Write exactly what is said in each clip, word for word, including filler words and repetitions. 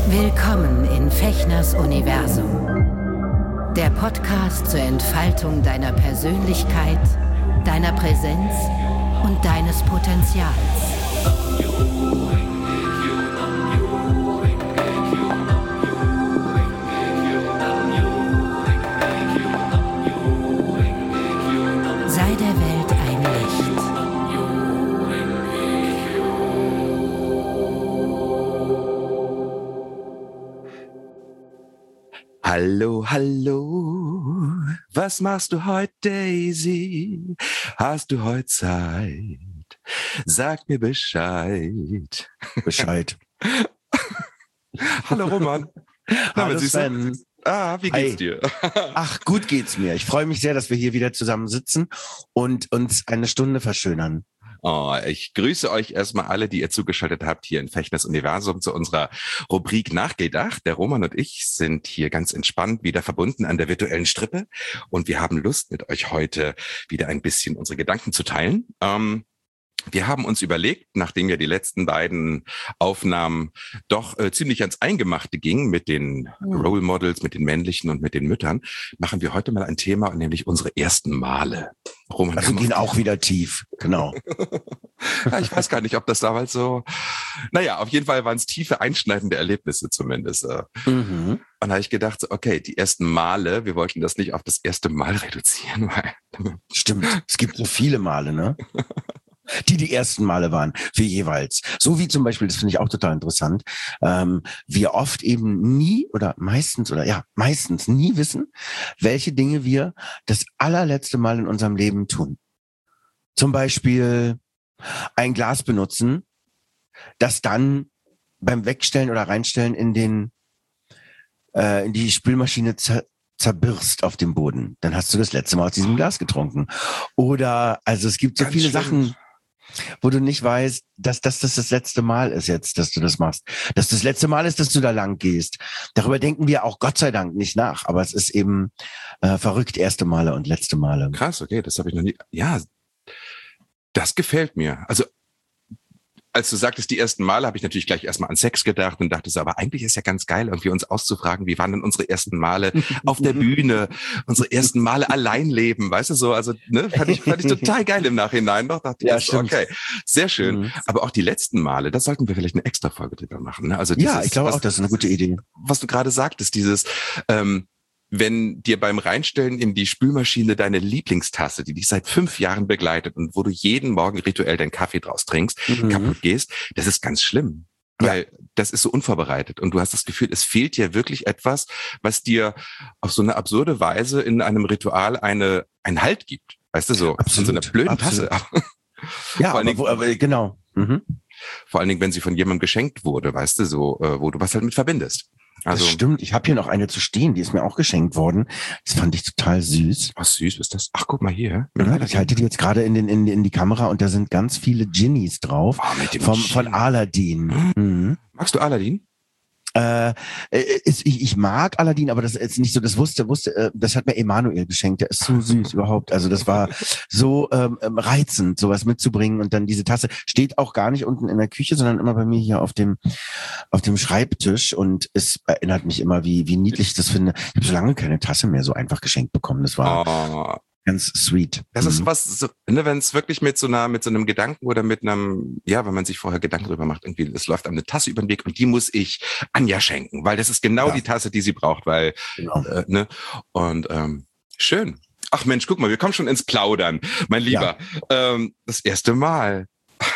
Willkommen in Fechners Universum. Der Podcast zur Entfaltung deiner Persönlichkeit, deiner Präsenz und deines Potenzials. Sei der Welt ein Licht. Hallo, hallo, was machst du heute, Daisy? Hast du heute Zeit? Sag mir Bescheid. Bescheid. Hallo, Roman. Hallo, Sven. Ah, wie geht's Hi. dir? Ach, gut geht's mir. Ich freue mich sehr, dass wir hier wieder zusammen sitzen und uns eine Stunde verschönern. Oh, ich grüße euch erstmal alle, die ihr zugeschaltet habt hier in Fechners Universum zu unserer Rubrik Nachgedacht. Der Roman und ich sind hier ganz entspannt wieder verbunden an der virtuellen Strippe und wir haben Lust, mit euch heute wieder ein bisschen unsere Gedanken zu teilen. Ähm, Wir haben uns überlegt, nachdem ja die letzten beiden Aufnahmen doch äh, ziemlich ans Eingemachte gingen mit den Role Models, mit den männlichen und mit den Müttern, machen wir heute mal ein Thema, nämlich unsere ersten Male. Roman, Also gehen auch wieder tief, genau. Ja, ich weiß gar nicht, ob das damals so... Naja, auf jeden Fall waren es tiefe, einschneidende Erlebnisse zumindest. Mhm. Und da habe ich gedacht, so, okay, die ersten Male, wir wollten das nicht auf das erste Mal reduzieren, weil... Stimmt, es gibt so viele Male, ne? Die die ersten Male waren für jeweils. So wie zum Beispiel, das finde ich auch total interessant, ähm, wir oft eben nie oder meistens oder ja, meistens nie wissen, welche Dinge wir das allerletzte Mal in unserem Leben tun. Zum Beispiel ein Glas benutzen, das dann beim Wegstellen oder Reinstellen in den äh, in die Spülmaschine zer zerbirst auf dem Boden. Dann hast du das letzte Mal aus diesem Glas getrunken. Oder, also es gibt so Ganz viele schlimm. Sachen, wo du nicht weißt, dass, dass das das letzte Mal ist jetzt, dass du das machst. Dass das letzte Mal ist, dass du da lang gehst. Darüber denken wir auch Gott sei Dank nicht nach. Aber es ist eben äh, verrückt, erste Male und letzte Male. Krass, okay, das habe ich noch nie... Ja, das gefällt mir. Also, als du sagtest, die ersten Male, habe ich natürlich gleich erstmal an Sex gedacht und dachte so, aber eigentlich ist ja ganz geil, irgendwie uns auszufragen, wie waren denn unsere ersten Male auf der Bühne, unsere ersten Male allein leben, weißt du so, also ne, fand ich, fand ich total geil im Nachhinein noch, dachte ich, Ja, erst, stimmt. okay, sehr schön, Mhm. aber auch die letzten Male, das sollten wir vielleicht eine extra Folge drüber machen, ne? Also Ja, dieses, ich glaube was, auch, das ist eine gute Idee. was du gerade sagtest, dieses, ähm, wenn dir beim Reinstellen in die Spülmaschine deine Lieblingstasse, die dich seit fünf Jahren begleitet und wo du jeden Morgen rituell deinen Kaffee draus trinkst, Mhm. kaputt gehst, das ist ganz schlimm. Ja. Weil das ist so unvorbereitet und du hast das Gefühl, es fehlt dir wirklich etwas, was dir auf so eine absurde Weise in einem Ritual eine einen Halt gibt. Weißt du, so Absolut, von so einer blöden absolut. Tasse. Ja, Vor allen aber, Dingen- wo, aber genau. Mhm. Vor allen Dingen, wenn sie von jemandem geschenkt wurde, weißt du, so, äh, wo du was halt mit verbindest. Also, Das stimmt. Ich habe hier noch eine zu stehen, die ist mir auch geschenkt worden. Das fand ich total süß. was süß ist das? Ach, guck mal hier. Ja, ich halte die jetzt gerade in, den, in, in die Kamera und da sind ganz viele Genies drauf. Oh, mit dem Vom, Genie. von Aladdin. Mhm. Magst du Aladdin? Äh, äh, ist, ich, ich mag Aladdin, aber das ist nicht so, das wusste, wusste, äh, das hat mir Emanuel geschenkt, der ist so süß überhaupt. Also das war so ähm, ähm, reizend, sowas mitzubringen und dann diese Tasse steht auch gar nicht unten in der Küche, sondern immer bei mir hier auf dem auf dem Schreibtisch und es erinnert mich immer, wie wie niedlich ich das finde. Ich habe so lange keine Tasse mehr so einfach geschenkt bekommen. Das war Oh, ganz sweet. das ist Mhm. was, so, ne, wenn es wirklich mit so einer, mit so einem Gedanken oder mit einem, ja, wenn man sich vorher Gedanken drüber macht, irgendwie, es läuft einem eine Tasse über den Weg und die muss ich Anja schenken, weil das ist genau Ja. die Tasse, die sie braucht, weil, Genau. äh, ne, und ähm, schön. Ach Mensch, guck mal, wir kommen schon ins Plaudern, mein Lieber. Ähm, das erste Mal.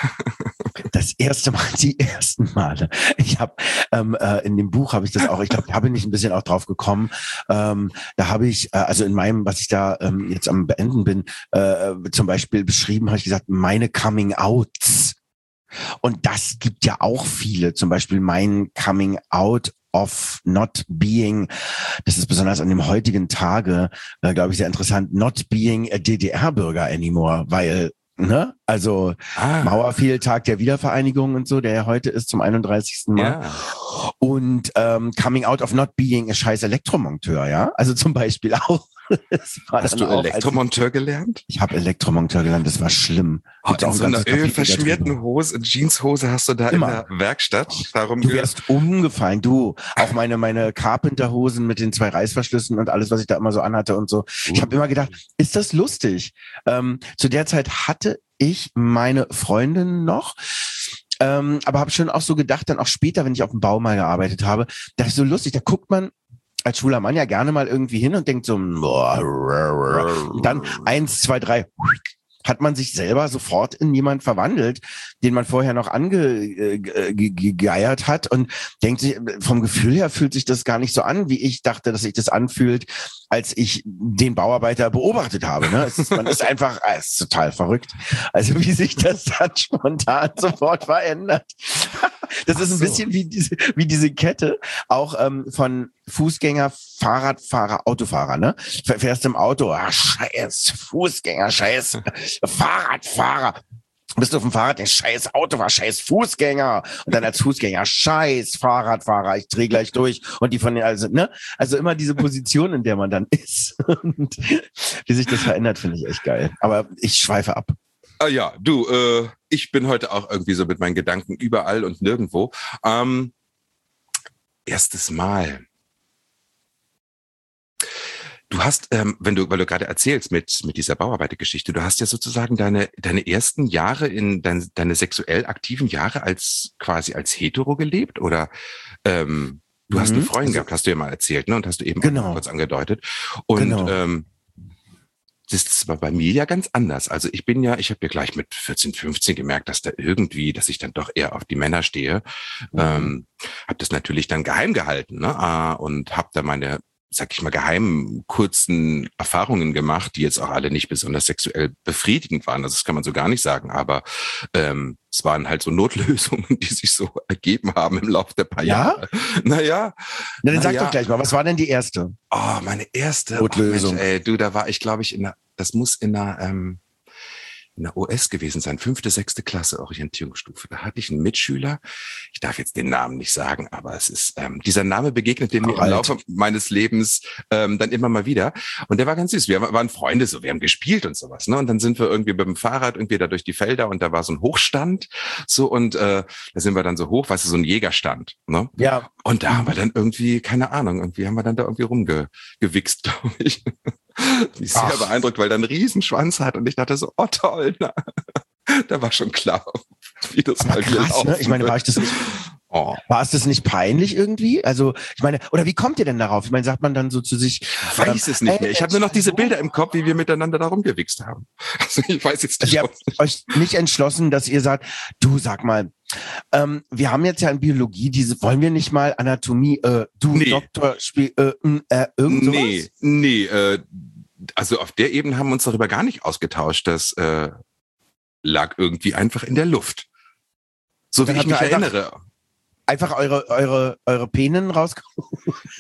Das erste Mal, die ersten Male. Ich habe ähm, äh, in dem Buch habe ich das auch, ich glaube, da bin ich ein bisschen auch drauf gekommen. Ähm, da habe ich, äh, also in meinem, was ich da ähm, jetzt am Beenden bin, äh, zum Beispiel beschrieben, habe ich gesagt, meine Coming Outs. Und das gibt ja auch viele, zum Beispiel mein Coming Out of not being, das ist besonders an dem heutigen Tage, äh, glaube ich, sehr interessant, not being a D D R-Bürger anymore, weil Ne? Also Ah, Mauerfehl, Tag der Wiedervereinigung und so, der ja heute ist zum einunddreißigsten Mal. ja. Und ähm, Coming Out of Not Being a scheiß Elektromonteur, ja. Also zum Beispiel auch. Das war Hast dann du auch, Elektromonteur als gelernt? ich, ich habe Elektromonteur gelernt, das war schlimm. Oh, Gibt's in auch so ein einer ganzes Kapitel ölverschmierten darüber. Hose, Jeanshose hast du da Immer. in der Werkstatt darum Du ge- wärst umgefallen, du. Auch meine, meine Carpenter-Hosen mit den zwei Reißverschlüssen und alles, was ich da immer so anhatte und so. Ich habe immer gedacht, ist das lustig? Ähm, zu der Zeit hatte ich meine Freundin noch, ähm, aber habe schon auch so gedacht, dann auch später, wenn ich auf dem Bau mal gearbeitet habe, dachte ich so lustig, da guckt man als schwuler Mann ja gerne mal irgendwie hin und denkt so, boah, und dann eins, zwei, drei, hat man sich selber sofort in jemand verwandelt, den man vorher noch angegeiert hat und denkt sich, vom Gefühl her fühlt sich das gar nicht so an, wie ich dachte, dass sich das anfühlt, als ich den Bauarbeiter beobachtet habe. Ne? Es ist, man ist einfach, es ist total verrückt. Also wie sich das dann spontan sofort verändert. Das ist ein Ach so. bisschen wie diese, wie diese Kette auch ähm, von Fußgänger, Fahrradfahrer, Autofahrer, ne? Fährst im Auto, ah, scheiß Fußgänger, scheiß Fahrradfahrer. Bist du auf dem Fahrrad, der scheiß Autofahrer, scheiß Fußgänger. Und dann als Fußgänger, scheiß Fahrradfahrer, ich drehe gleich durch. Und die von den, also, ne? Also immer diese Position, in der man dann ist. Und wie sich das verändert, finde ich echt geil. Aber ich schweife ab. Ah ja, du, äh, ich bin heute auch irgendwie so mit meinen Gedanken überall und nirgendwo. Ähm, erstes Mal. Du hast, ähm, wenn du, weil du gerade erzählst mit mit dieser Bauarbeitergeschichte, du hast ja sozusagen deine deine ersten Jahre in dein, deine sexuell aktiven Jahre als quasi als hetero gelebt oder ähm, du hast Mhm. eine Freundin Also- gehabt, hast du ja mal erzählt, ne? Und hast du eben Genau. auch mal kurz angedeutet. Und Genau. ähm, das ist aber bei mir ja ganz anders. Also ich bin ja, ich habe ja gleich mit vierzehn, fünfzehn gemerkt, dass da irgendwie, dass ich dann doch eher auf die Männer stehe. Mhm. Ähm, habe das natürlich dann geheim gehalten, ne? äh, und habe da meine, sag ich mal, geheimen kurzen Erfahrungen gemacht, die jetzt auch alle nicht besonders sexuell befriedigend waren. Also das kann man so gar nicht sagen, aber ähm, es waren halt so Notlösungen, die sich so ergeben haben im Laufe der paar Ja? Jahre. Naja. Na, dann sag naja. doch gleich mal, was war denn die erste? Oh, meine erste Notlösung. Oh, Mensch, ey, du, da war ich, glaube ich, in der, das muss in der, ähm, in der O S gewesen sein, fünfte, sechste Klasse Orientierungsstufe. Da hatte ich einen Mitschüler, ich darf jetzt den Namen nicht sagen, aber es ist, ähm, dieser Name begegnete mir Ach, im alt. Laufe meines Lebens ähm, dann immer mal wieder. Und der war ganz süß. Wir waren Freunde, so, wir haben gespielt und sowas, ne? Und dann sind wir irgendwie mit dem Fahrrad irgendwie da durch die Felder und da war so ein Hochstand, so, und äh, da sind wir dann so hoch, weißt du, so ein Jägerstand, ne? Ja. Und da haben wir dann irgendwie, keine Ahnung, irgendwie haben wir dann da irgendwie rumgewichst, glaube ich. Ich sehr Ach. beeindruckt, weil er einen Riesenschwanz hat und ich dachte so, oh toll, na. Da war schon klar, wie das Aber bei mir krass, laufen ne? Ich meine, war ich das nicht, Oh, war es das nicht peinlich irgendwie? Also, ich meine, oder wie kommt ihr denn darauf? Ich meine, sagt man dann so zu sich, ich weiß ähm, es nicht ey, mehr. Ich habe nur noch diese so- Bilder im Kopf, wie wir miteinander da rumgewichst haben. Also ich weiß jetzt Also nicht. ihr habt euch nicht entschlossen, dass ihr sagt, du sag mal, ähm, wir haben jetzt ja in Biologie diese, wollen wir nicht mal Anatomie, äh, du Nee. Doktor, Spiel, äh, m, äh, irgend sowas? Nee, nee, äh, also auf der Ebene haben wir uns darüber gar nicht ausgetauscht. Das äh, lag irgendwie einfach in der Luft. So wie Dann ich habt mich ihr einfach- erinnere. Einfach eure, eure, eure Penen rausgeholt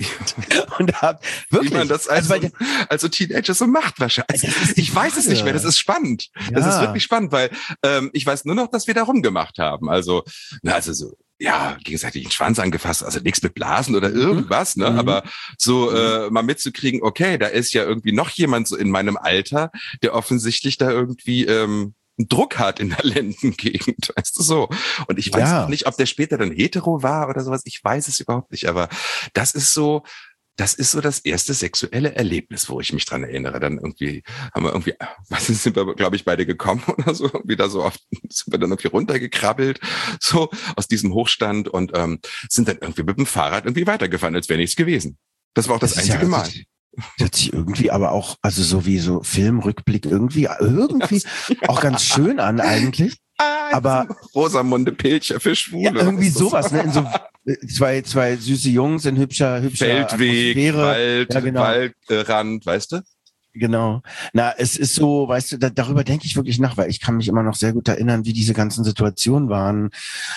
und habt wirklich, Wie man das also, also, weil, also Teenager so macht wahrscheinlich. Das ist die Ich weiß es Frage. nicht mehr, das ist spannend. Das Ja. ist wirklich spannend, weil ähm, ich weiß nur noch, dass wir da rumgemacht haben. Also, na, also so, ja, gegenseitig den Schwanz angefasst, also nichts mit Blasen oder irgendwas, ne? Mhm. Aber so Mhm. äh, mal mitzukriegen, okay, da ist ja irgendwie noch jemand so in meinem Alter, der offensichtlich da irgendwie ähm, einen Druck hat in der Lendengegend, weißt du so. Und ich weiß Ja. auch nicht, ob der später dann hetero war oder sowas. Ich weiß es überhaupt nicht, aber das ist so, das ist so das erste sexuelle Erlebnis, wo ich mich dran erinnere. Dann irgendwie haben wir irgendwie, was sind wir, glaube ich, beide gekommen oder so, wieder so oft sind wir dann irgendwie runtergekrabbelt, so aus diesem Hochstand und ähm, sind dann irgendwie mit dem Fahrrad irgendwie weitergefahren, als wäre nichts gewesen. Das war auch das, Das ist ja einzige Mal. richtig. Das hört sich irgendwie aber auch, also so wie so Filmrückblick irgendwie, irgendwie auch ganz schön an eigentlich. Ah, Aber- Rosamunde Pilcher für Schwule. Ja, irgendwie weißt du, so. sowas, ne? In so äh, zwei, zwei süße Jungs in hübscher, hübscher Feldweg, Atmosphäre. Wald, Ja, genau. Waldrand, weißt du? Genau. Na, es ist so, weißt du, da, darüber denke ich wirklich nach, weil ich kann mich immer noch sehr gut erinnern, wie diese ganzen Situationen waren.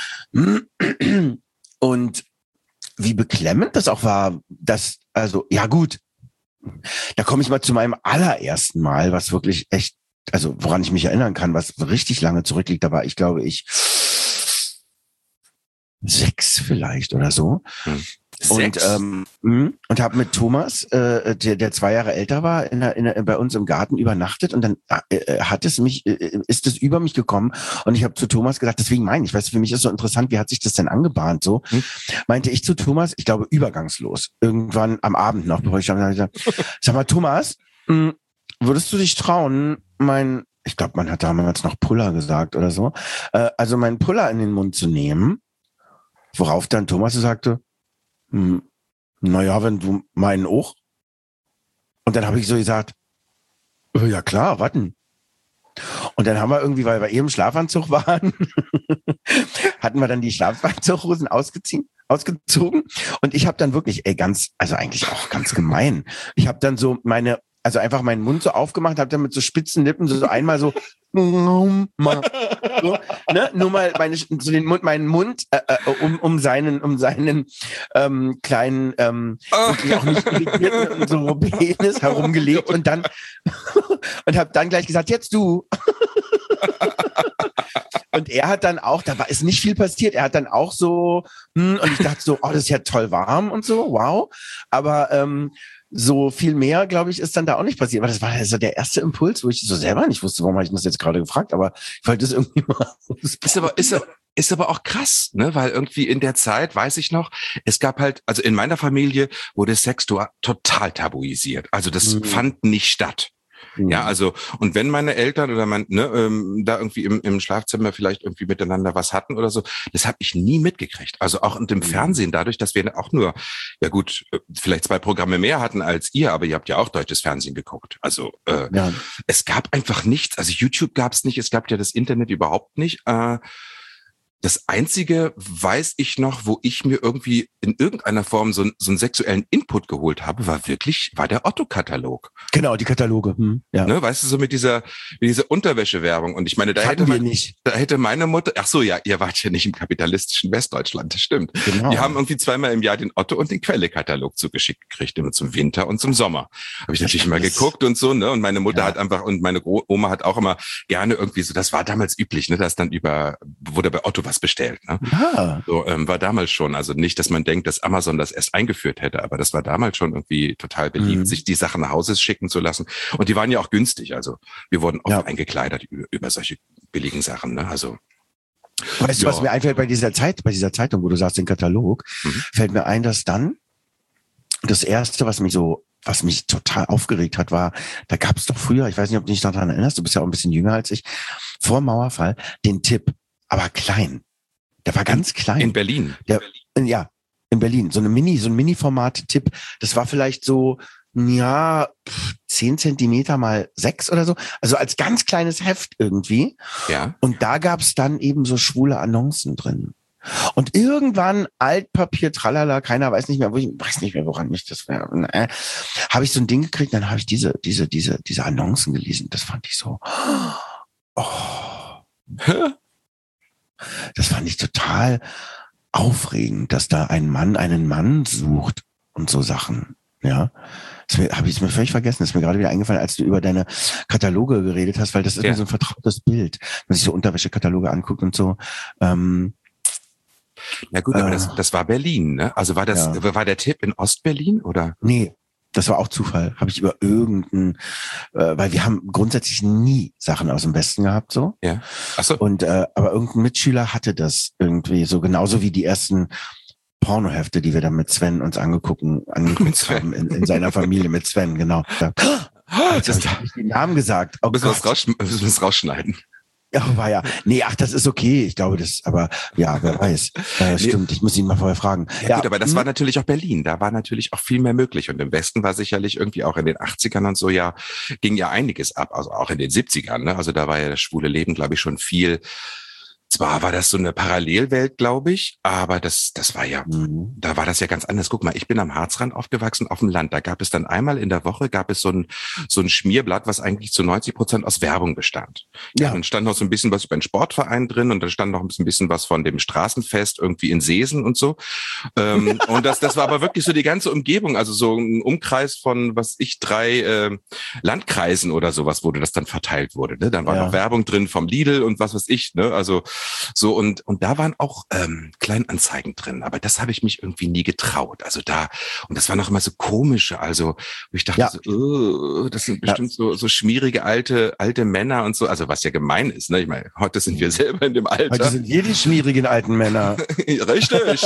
Und wie beklemmend das auch war, dass, also, ja gut, da komme ich mal zu meinem allerersten Mal, was wirklich echt, also woran ich mich erinnern kann, was richtig lange zurückliegt, da war ich, glaube ich, sechs vielleicht oder so. Hm. Und, ähm, und habe mit Thomas, äh, der, der zwei Jahre älter war, in der, in der, bei uns im Garten übernachtet und dann äh, hat es mich, äh, ist es über mich gekommen und ich habe zu Thomas gesagt, deswegen meine ich, weißt du, für mich ist so interessant, wie hat sich das denn angebahnt so? Hm. Meinte ich zu Thomas, ich glaube übergangslos, irgendwann am Abend noch, bevor ich dann gesagt, sag mal Thomas, mh, würdest du dich trauen, mein, ich glaube, man hat damals noch Puller gesagt oder so, äh, also meinen Puller in den Mund zu nehmen, worauf dann Thomas sagte, hm, naja, wenn du meinen auch. Und dann habe ich so gesagt, oh, ja klar, warten. Und dann haben wir irgendwie, weil wir eben im Schlafanzug waren, hatten wir dann die Schlafanzughosen ausgezogen, ausgezogen. Und ich habe dann wirklich, ey, ganz, also eigentlich auch ganz gemein. Ich habe dann so meine, also einfach meinen Mund so aufgemacht, habe dann mit so spitzen Lippen so, so einmal so, so, ne, nur mal meine, so den Mund, meinen Mund äh, um, um seinen, um seinen ähm, kleinen, ähm, wirklich auch nicht irritierten so Penis herumgelegt und dann und habe dann gleich gesagt, jetzt du. Und er hat dann auch, da war ist nicht viel passiert. Er hat dann auch so, hm, und ich dachte so, oh, das ist ja toll warm und so, wow. Aber ähm, so viel mehr, glaube ich, ist dann da auch nicht passiert. Aber das war also der erste Impuls, wo ich so selber nicht wusste, warum habe ich das jetzt gerade gefragt, aber ich wollte das irgendwie mal. Ist aber, ist aber, ist aber auch krass, ne? Weil irgendwie in der Zeit, weiß ich noch, es gab halt, also in meiner Familie wurde Sex total tabuisiert. Also das mhm. fand nicht statt. Ja, also, und wenn meine Eltern oder mein, ne, ähm, da irgendwie im, im Schlafzimmer vielleicht irgendwie miteinander was hatten oder so, das habe ich nie mitgekriegt. Also auch und im mhm. Fernsehen, dadurch, dass wir auch nur, ja gut, vielleicht zwei Programme mehr hatten als ihr, aber ihr habt ja auch deutsches Fernsehen geguckt. Also äh, ja. Es gab einfach nichts, also YouTube gab es nicht, es gab ja das Internet überhaupt nicht. Äh, Das Einzige, weiß ich noch, wo ich mir irgendwie in irgendeiner Form so, so einen sexuellen Input geholt habe, war wirklich, war der Otto-Katalog. Genau, die Kataloge. Hm, ja. Ne, weißt du, so mit dieser, mit dieser Unterwäschewerbung. Und ich meine, da hätte, wir man, nicht. da hätte meine Mutter, ach so, ja, ihr wart ja nicht im kapitalistischen Westdeutschland, das stimmt. Genau. Die haben irgendwie zweimal im Jahr den Otto und den Quelle-Katalog zugeschickt gekriegt, immer zum Winter und zum Sommer. Habe ich natürlich immer geguckt und so, ne, und meine Mutter ja. hat einfach, und meine Oma hat auch immer gerne irgendwie so, das war damals üblich, ne, dass dann über, wurde bei Otto was bestellt, ne? Ah. So, ähm, war damals schon, also nicht, dass man denkt, dass Amazon das erst eingeführt hätte, aber das war damals schon irgendwie total beliebt, mhm. sich die Sachen nach Hause schicken zu lassen. Und die waren ja auch günstig, also wir wurden oft ja. eingekleidet über, über solche billigen Sachen, ne? Also. Weißt ja. du, was mir einfällt bei dieser Zeit, bei dieser Zeitung, wo du sagst, den Katalog, mhm. fällt mir ein, dass dann das erste, was mich so was mich total aufgeregt hat, war, da gab es doch früher, ich weiß nicht, ob du dich daran erinnerst, du bist ja auch ein bisschen jünger als ich, vor dem Mauerfall, den Tipp, aber klein. Der war ganz klein. In Berlin? Der, ja, in Berlin. So eine Mini, so ein Mini-Format-Tipp. Das war vielleicht so, ja, zehn Zentimeter mal sechs oder so. Also als ganz kleines Heft irgendwie. Ja. Und da gab's dann eben so schwule Annoncen drin. Und irgendwann Altpapier, tralala, keiner weiß nicht mehr, wo ich weiß nicht mehr, woran mich das wäre. Äh, habe ich so ein Ding gekriegt, dann habe ich diese, diese, diese, diese Annoncen gelesen. Das fand ich so. Oh. Das fand ich total aufregend, dass da ein Mann einen Mann sucht und so Sachen. Ja, das habe ich mir völlig vergessen. Das ist mir gerade wieder eingefallen, als du über deine Kataloge geredet hast, weil das ist ja. mir so ein vertrautes Bild, wenn man sich so Unterwäschekataloge anguckt und so. Ähm, ja gut, aber äh, das, das war Berlin, ne? Also war das, ja. war der Tipp in Ostberlin oder? Nee. Das war auch Zufall. Habe ich über irgendeinen, äh, weil wir haben grundsätzlich nie Sachen aus dem Westen gehabt, so. Ja. Ach so. Und äh, aber irgendein Mitschüler hatte das irgendwie so, genauso wie die ersten Pornohefte, die wir dann mit Sven uns angeguckt, angeguckt haben in, in seiner Familie mit Sven, genau. Da, oh, jetzt habe ich den Namen gesagt. Oh müssen wir raus, es rausschneiden. Ja, war ja. Nee, ach, das ist okay. Ich glaube, das, aber ja, wer weiß. Äh, stimmt, nee. Ich muss ihn mal vorher fragen. Ja, ja gut, aber das hm. war natürlich auch Berlin. Da war natürlich auch viel mehr möglich. Und im Westen war sicherlich irgendwie auch in den achtzigern und so ja, ging ja einiges ab. Also auch in den siebzigern, ne? Also da war ja das schwule Leben, glaube ich, schon viel. Zwar war das so eine Parallelwelt, glaube ich, aber das, das war ja, mhm. da war das ja ganz anders. Guck mal, ich bin am Harzrand aufgewachsen, auf dem Land. Da gab es dann einmal in der Woche, gab es so ein, so ein Schmierblatt, was eigentlich zu neunzig Prozent aus Werbung bestand. Ja. Ja, dann stand noch so ein bisschen was über den Sportverein drin und dann stand noch ein bisschen was von dem Straßenfest irgendwie in Seesen und so. ähm, und das, das war aber wirklich so die ganze Umgebung, also so ein Umkreis von, was ich, drei äh, Landkreisen oder sowas, wo das dann verteilt wurde. Ne? Dann war ja. noch Werbung drin vom Lidl und was weiß ich, ne? Also So, und, und da waren auch ähm, Kleinanzeigen drin, aber das habe ich mich irgendwie nie getraut. Also da, und das war noch immer so komische, also wo ich dachte Ja. so, oh, das sind bestimmt Ja. so, so schmierige alte, alte Männer und so, also was ja gemein ist, ne? Ich meine, heute sind wir selber in dem Alter. Heute sind wir die schmierigen alten Männer. Richtig.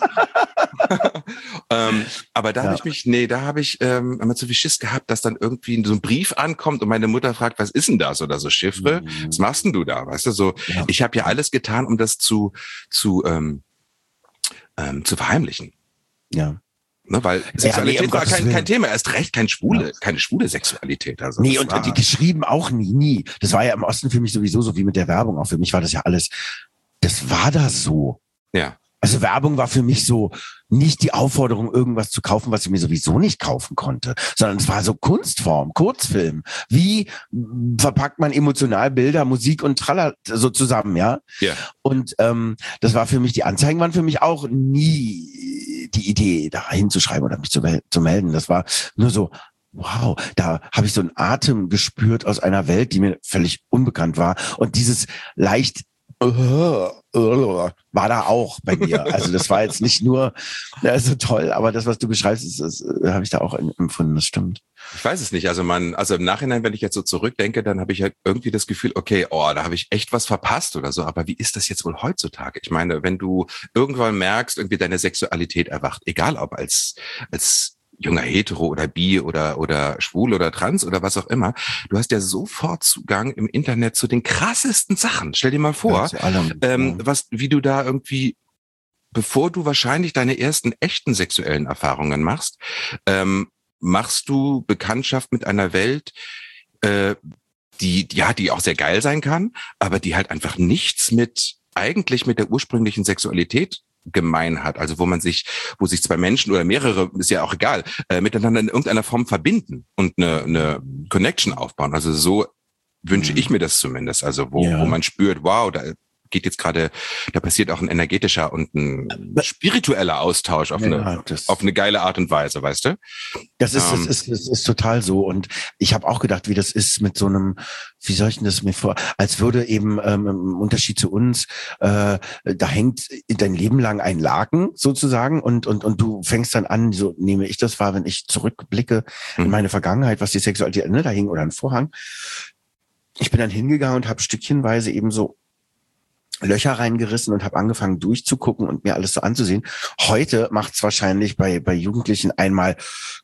ähm, aber da Ja. habe ich mich, nee, da habe ich ähm, immer zu viel Schiss gehabt, dass dann irgendwie so ein Brief ankommt und meine Mutter fragt, was ist denn das oder so Chiffre? Mhm. Was machst denn du da? Weißt du, so, Ja. ich habe ja alles getan, um das zu zu ähm, ähm, zu verheimlichen. Ja. Ne, weil Sexualität nee, um war Gottes kein, Willen. kein Thema, erst recht kein schwule, Ja. keine schwule Sexualität. Also Nee, das und war, die geschrieben auch nie, nie. Das war ja im Osten für mich sowieso so wie mit der Werbung. Auch für mich war das ja alles, das war da so. ja. Also Werbung war für mich so nicht die Aufforderung, irgendwas zu kaufen, was ich mir sowieso nicht kaufen konnte, sondern es war so Kunstform, Kurzfilm. Wie mm, verpackt man emotional Bilder, Musik und Tralla so zusammen, ja? Ja. Und ähm, das war für mich, die Anzeigen waren für mich auch nie die Idee, da hinzuschreiben oder mich zu, mel- zu melden. Das war nur so, wow, da habe ich so einen Atem gespürt aus einer Welt, die mir völlig unbekannt war. Und dieses leicht war da auch bei mir. Also das war jetzt nicht nur ja, so toll, aber das, was du beschreibst, ist, das, äh, habe ich da auch empfunden, das stimmt. Ich weiß es nicht. Also man, also im Nachhinein, wenn ich jetzt so zurückdenke, dann habe ich halt irgendwie das Gefühl, okay, oh, da habe ich echt was verpasst oder so. Aber wie ist das jetzt wohl heutzutage? Ich meine, wenn du irgendwann merkst, irgendwie deine Sexualität erwacht, egal ob als als junger Hetero oder Bi oder oder schwul oder trans oder was auch immer, du hast ja sofort Zugang im Internet zu den krassesten Sachen. Stell dir mal vor, Ja, zu allem, ähm, ja. was, wie du da irgendwie, bevor du wahrscheinlich deine ersten echten sexuellen Erfahrungen machst, ähm, machst du Bekanntschaft mit einer Welt, äh, die, ja, die auch sehr geil sein kann, aber die halt einfach nichts mit, eigentlich mit der ursprünglichen Sexualität gemein hat. Also wo man sich, wo sich zwei Menschen oder mehrere, ist ja auch egal, äh, miteinander in irgendeiner Form verbinden und eine, eine Connection aufbauen. Also so wünsche ich mir das zumindest. Also wo, Ja. wo man spürt, wow, da geht jetzt gerade, da passiert auch ein energetischer und ein spiritueller Austausch auf, Ja, eine, das- auf eine geile Art und Weise, weißt du? Das ist, Ähm. das ist, das ist total so. Und ich habe auch gedacht, wie das ist mit so einem, wie soll ich denn das mir vor, als würde eben ähm, im Unterschied zu uns, äh, da hängt dein Leben lang ein Laken sozusagen und, und, und du fängst dann an, so nehme ich das wahr, wenn ich zurückblicke in Mhm. meine Vergangenheit, was die Sexualität, ne, da hing oder ein Vorhang. Ich bin dann hingegangen und habe stückchenweise eben so Löcher reingerissen und habe angefangen durchzugucken und mir alles so anzusehen. Heute macht's wahrscheinlich bei bei Jugendlichen einmal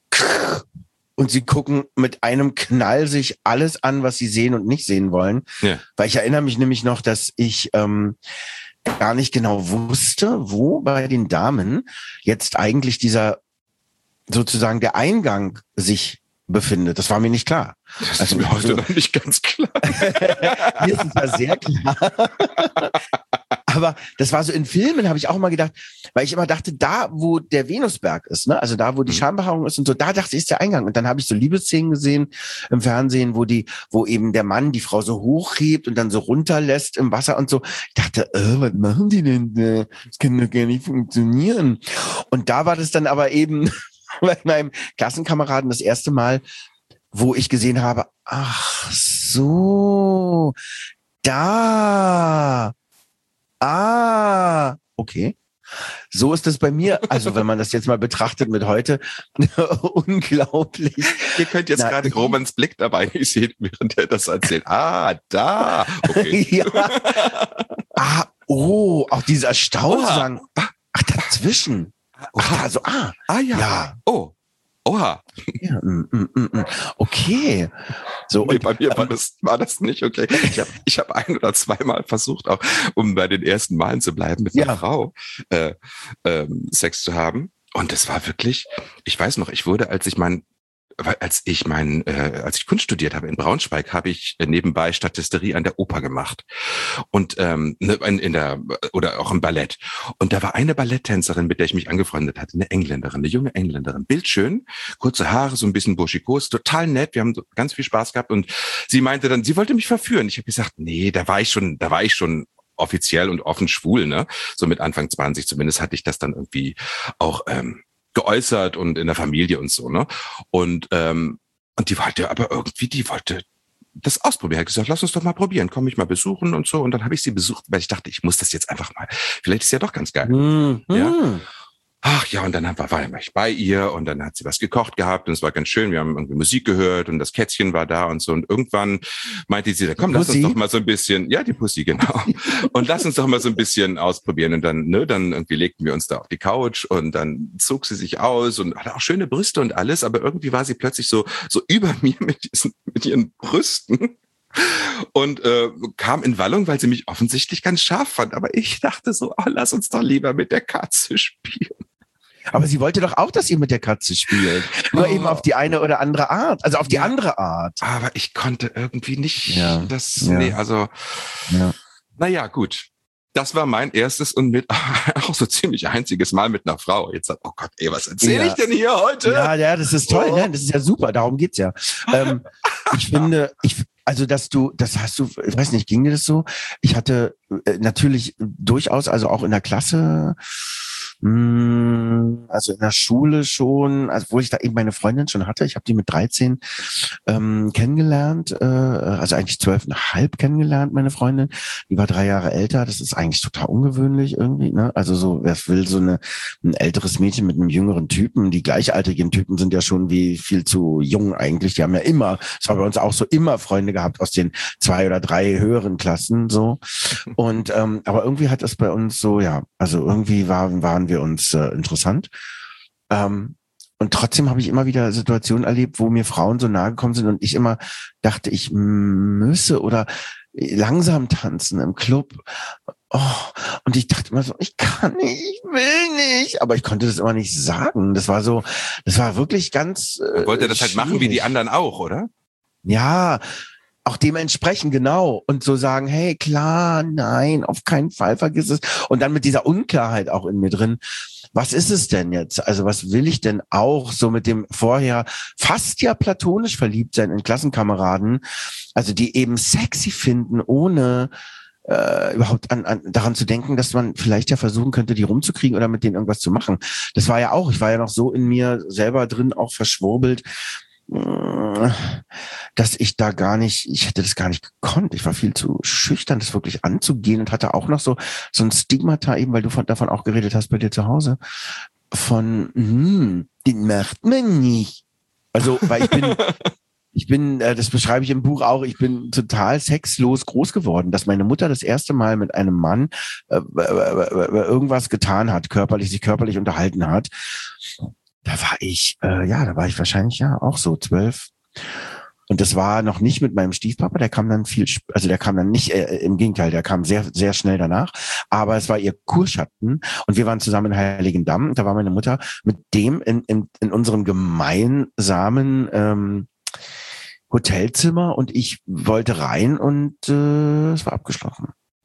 und sie gucken mit einem Knall sich alles an, was sie sehen und nicht sehen wollen. Ja. Weil ich erinnere mich nämlich noch, dass ich ähm, gar nicht genau wusste, wo bei den Damen jetzt eigentlich dieser sozusagen der Eingang sich befindet. Das war mir nicht klar. Das Also ist mir heute so- noch nicht ganz klar. Mir ist es ja sehr klar. Aber das war so in Filmen, habe ich auch immer gedacht, weil ich immer dachte, da, wo der Venusberg ist, ne, also da, wo die Mhm. Schambehaarung ist und so, da dachte ich, ist der Eingang. Und dann habe ich so Liebesszenen gesehen im Fernsehen, wo die, wo eben der Mann die Frau so hochhebt und dann so runterlässt im Wasser und so. Ich dachte, äh, was machen die denn da? Das kann doch gar nicht funktionieren. Und da war das dann aber eben bei meinem Klassenkameraden das erste Mal, wo ich gesehen habe, ach so, da, ah, okay. So ist es bei mir. Also wenn man das jetzt mal betrachtet mit heute, unglaublich. Ihr könnt jetzt Na, gerade ich- Romans Blick dabei nicht sehen, während er das erzählt. Ah, da. Okay. Ja. Ah, oh, auch dieses Erstaunen zu Oha. sagen, ach, dazwischen. Ach, da, so, ah, Ah ja. ja. Oh. Oha. ja mm, mm, mm, mm. Okay. So, Nee, und, bei mir war ähm, das, war das nicht okay. Ich habe ich hab ein oder zweimal versucht, auch um bei den ersten Malen zu bleiben, mit einer Ja. Frau äh, ähm, Sex zu haben. Und es war wirklich, ich weiß noch, ich wurde, als ich mein, weil als ich mein, äh, als ich Kunst studiert habe in Braunschweig, habe ich äh, nebenbei Statisterie an der Oper gemacht und ähm, ne, in, in der oder auch im Ballett. Und da war eine Balletttänzerin, mit der ich mich angefreundet hatte, eine Engländerin, eine junge Engländerin, bildschön, kurze Haare, so ein bisschen burschikos, total nett. Wir haben so ganz viel Spaß gehabt und sie meinte dann, sie wollte mich verführen. Ich habe gesagt, nee, da war ich schon, da war ich schon offiziell und offen schwul, ne? So mit Anfang zwanzig zumindest hatte ich das dann irgendwie auch ähm, geäußert und in der Familie und so, ne? Und ähm, und die wollte aber irgendwie, die wollte das ausprobieren. Er hat gesagt, lass uns doch mal probieren, komm mich mal besuchen und so. Und dann habe ich sie besucht, weil ich dachte, ich muss das jetzt einfach mal. Vielleicht ist ja doch ganz geil. Mhm. Ja. Ach ja, und dann war, war ich bei ihr und dann hat sie was gekocht gehabt und es war ganz schön. Wir haben irgendwie Musik gehört und das Kätzchen war da und so. Und irgendwann meinte sie, komm, lass uns doch mal so ein bisschen, ja, die Pussy, genau. Und lass uns doch mal so ein bisschen ausprobieren. Und dann, ne, dann irgendwie legten wir uns da auf die Couch und dann zog sie sich aus und hatte auch schöne Brüste und alles. Aber irgendwie war sie plötzlich so, so über mir mit diesen, mit ihren Brüsten. Und äh, kam in Wallung, weil sie mich offensichtlich ganz scharf fand. Aber ich dachte so, oh, lass uns doch lieber mit der Katze spielen. Aber sie wollte doch auch, dass ihr mit der Katze spielt. Nur oh. eben auf die eine oder andere Art. Also auf die ja, andere Art. Aber ich konnte irgendwie nicht ja. das, ja. nee, also, ja. naja, gut. Das war mein erstes und mit auch so ziemlich einziges Mal mit einer Frau. Jetzt sagt, oh Gott, ey, was erzähle ja. ich denn hier heute? Ja, ja, das ist toll, oh. ne? Das ist ja super, darum geht's ja. ähm, ich finde, ich, also dass du, das hast du, ich weiß nicht, ging dir das so? Ich hatte äh, natürlich durchaus, also auch in der Klasse, also in der Schule schon, also wo ich da eben meine Freundin schon hatte, ich habe die mit dreizehn ähm, kennengelernt, äh, also eigentlich zwölfeinhalb kennengelernt, meine Freundin, die war drei Jahre älter, das ist eigentlich total ungewöhnlich irgendwie, ne? Also so, wer will so eine ein älteres Mädchen mit einem jüngeren Typen, die gleichaltrigen Typen sind ja schon wie viel zu jung eigentlich, die haben ja immer, es war bei uns auch so, immer Freunde gehabt aus den zwei oder drei höheren Klassen, so, und ähm, aber irgendwie hat das bei uns so, ja, also irgendwie waren, waren wir uns äh, interessant. Ähm, und trotzdem habe ich immer wieder Situationen erlebt, wo mir Frauen so nahe gekommen sind und ich immer dachte, ich müsse oder langsam tanzen im Club. Oh, und ich dachte immer so, ich kann nicht, ich will nicht. Aber ich konnte das immer nicht sagen. Das war so, das war wirklich ganz äh, wollte das halt machen wie die anderen auch, oder? Ja, auch dementsprechend, genau. Und so sagen, hey, klar, nein, auf keinen Fall, vergiss es. Und dann mit dieser Unklarheit auch in mir drin. Was ist es denn jetzt? Also was will ich denn auch so mit dem vorher fast ja platonisch verliebt sein in Klassenkameraden? Also die eben sexy finden, ohne äh, überhaupt an, an daran zu denken, dass man vielleicht ja versuchen könnte, die rumzukriegen oder mit denen irgendwas zu machen. Das war ja auch, ich war ja noch so in mir selber drin, auch verschwurbelt, dass ich da gar nicht, ich hätte das gar nicht gekonnt. Ich war viel zu schüchtern, das wirklich anzugehen und hatte auch noch so so ein Stigmata eben, weil du von, davon auch geredet hast bei dir zu Hause, von, hm, den macht man nicht. Also, weil ich bin, ich bin, äh, das beschreibe ich im Buch auch, ich bin total sexlos groß geworden, dass meine Mutter das erste Mal mit einem Mann äh, äh, irgendwas getan hat, körperlich, sich körperlich unterhalten hat. Da war ich, äh, ja, da war ich wahrscheinlich ja auch so zwölf. Und das war noch nicht mit meinem Stiefpapa, der kam dann viel, also der kam dann nicht, äh, im Gegenteil, der kam sehr, sehr schnell danach. Aber es war ihr Kurschatten und wir waren zusammen in Heiligendamm. Da war meine Mutter mit dem in, in, in unserem gemeinsamen ähm, Hotelzimmer und ich wollte rein und äh, es war abgeschlossen.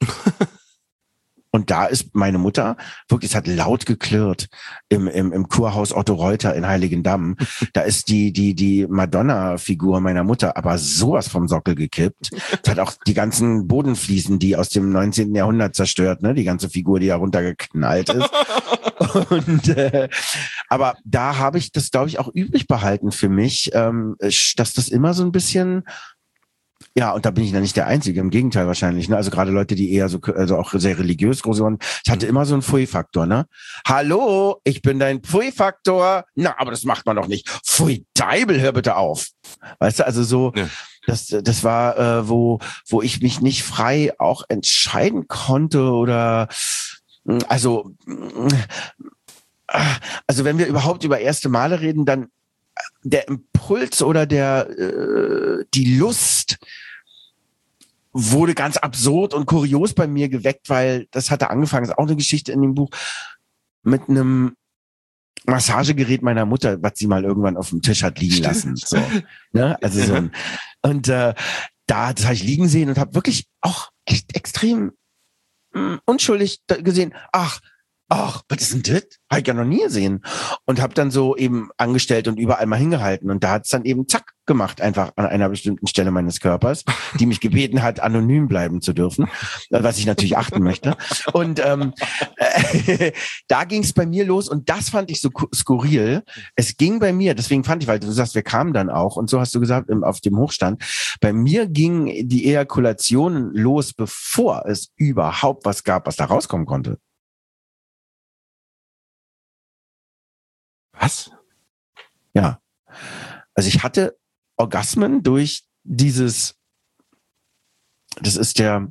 Und da ist meine Mutter, wirklich, es hat laut geklirrt im, im, im Kurhaus Otto Reuter in Heiligendamm. Da ist die, die, die Madonna-Figur meiner Mutter aber sowas vom Sockel gekippt. Es hat auch die ganzen Bodenfliesen, die aus dem neunzehnten Jahrhundert zerstört, ne? Die ganze Figur, die da runtergeknallt ist. Und, äh, aber da habe ich das, glaube ich, auch übrig behalten für mich, ähm, dass das immer so ein bisschen, ja, und da bin ich ja nicht der Einzige, im Gegenteil wahrscheinlich, ne? Also gerade Leute, die eher so, also auch sehr religiös groß waren, ich hatte immer so einen Pfui-Faktor, ne? Hallo, ich bin dein Pfui-Faktor. Na, aber das macht man doch nicht. Pfui Deibel, hör bitte auf. Weißt du, also so, ja. das, das war, äh, wo, wo ich mich nicht frei auch entscheiden konnte oder, also, also wenn wir überhaupt über erste Male reden, dann der Impuls oder der, äh, die Lust wurde ganz absurd und kurios bei mir geweckt, weil das hatte angefangen, das ist auch eine Geschichte in dem Buch, mit einem Massagegerät meiner Mutter, was sie mal irgendwann auf dem Tisch hat liegen lassen. So, ne? Also so ein, und äh, da das habe ich liegen sehen und habe wirklich auch echt extrem mh, unschuldig gesehen, ach, ach, was ist denn das? Habe ich ja noch nie gesehen. Und habe dann so eben angestellt und überall mal hingehalten. Und da hat's dann eben zack gemacht, einfach an einer bestimmten Stelle meines Körpers, die mich gebeten hat, anonym bleiben zu dürfen, was ich natürlich achten möchte. Und ähm, äh, da ging's bei mir los und das fand ich so skurril. Es ging bei mir, deswegen fand ich, weil du sagst, wir kamen dann auch und so hast du gesagt, auf dem Hochstand. Bei mir ging die Ejakulation los, bevor es überhaupt was gab, was da rauskommen konnte. Was? Ja. Also ich hatte Orgasmen durch dieses, das ist der,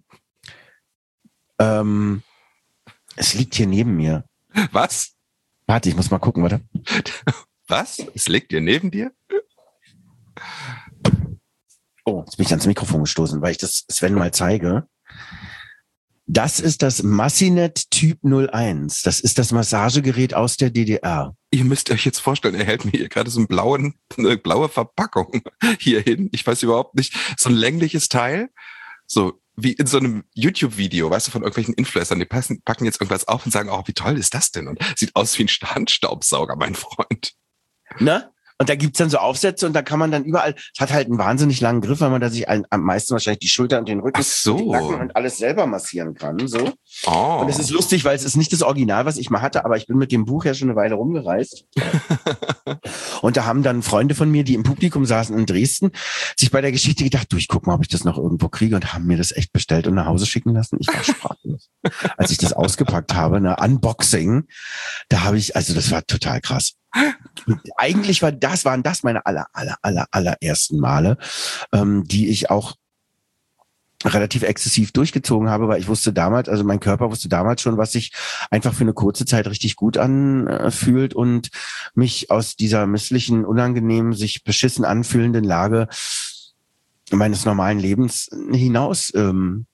ähm, es liegt hier neben mir. Was? Warte, ich muss mal gucken, warte. Was? Es liegt dir neben dir? Oh, jetzt bin ich ans Mikrofon gestoßen, weil ich das Sven mal zeige. Das ist das Massinet Typ null eins. Das ist das Massagegerät aus der D D R. Ihr müsst euch jetzt vorstellen, er hält mir hier gerade so einen blauen, eine blaue Verpackung hier hin. Ich weiß überhaupt nicht, so ein längliches Teil, so wie in so einem YouTube-Video, weißt du, von irgendwelchen Influencern, die passen, packen jetzt irgendwas auf und sagen, oh, wie toll ist das denn? Und sieht aus wie ein Handstaubsauger, mein Freund. Ne? Und da gibt's dann so Aufsätze und da kann man dann überall, es hat halt einen wahnsinnig langen Griff, weil man da sich ein, am meisten wahrscheinlich die Schulter und den Rücken, Ach so. und den Nacken und alles selber massieren kann. So. Oh. Und es ist lustig, weil es ist nicht das Original, was ich mal hatte, aber ich bin mit dem Buch ja schon eine Weile rumgereist. Und da haben dann Freunde von mir, die im Publikum saßen in Dresden, sich bei der Geschichte gedacht, du, ich guck mal, ob ich das noch irgendwo kriege und haben mir das echt bestellt und nach Hause schicken lassen. Ich war sprachlos. Als ich das ausgepackt habe, ne, Unboxing, da habe ich, also das war total krass. Und eigentlich war das, waren das meine aller, aller, aller, allerersten Male, ähm, die ich auch relativ exzessiv durchgezogen habe, weil ich wusste damals, also mein Körper wusste damals schon, was sich einfach für eine kurze Zeit richtig gut anfühlt und mich aus dieser misslichen, unangenehmen, sich beschissen anfühlenden Lage meines normalen Lebens hinaus ähm,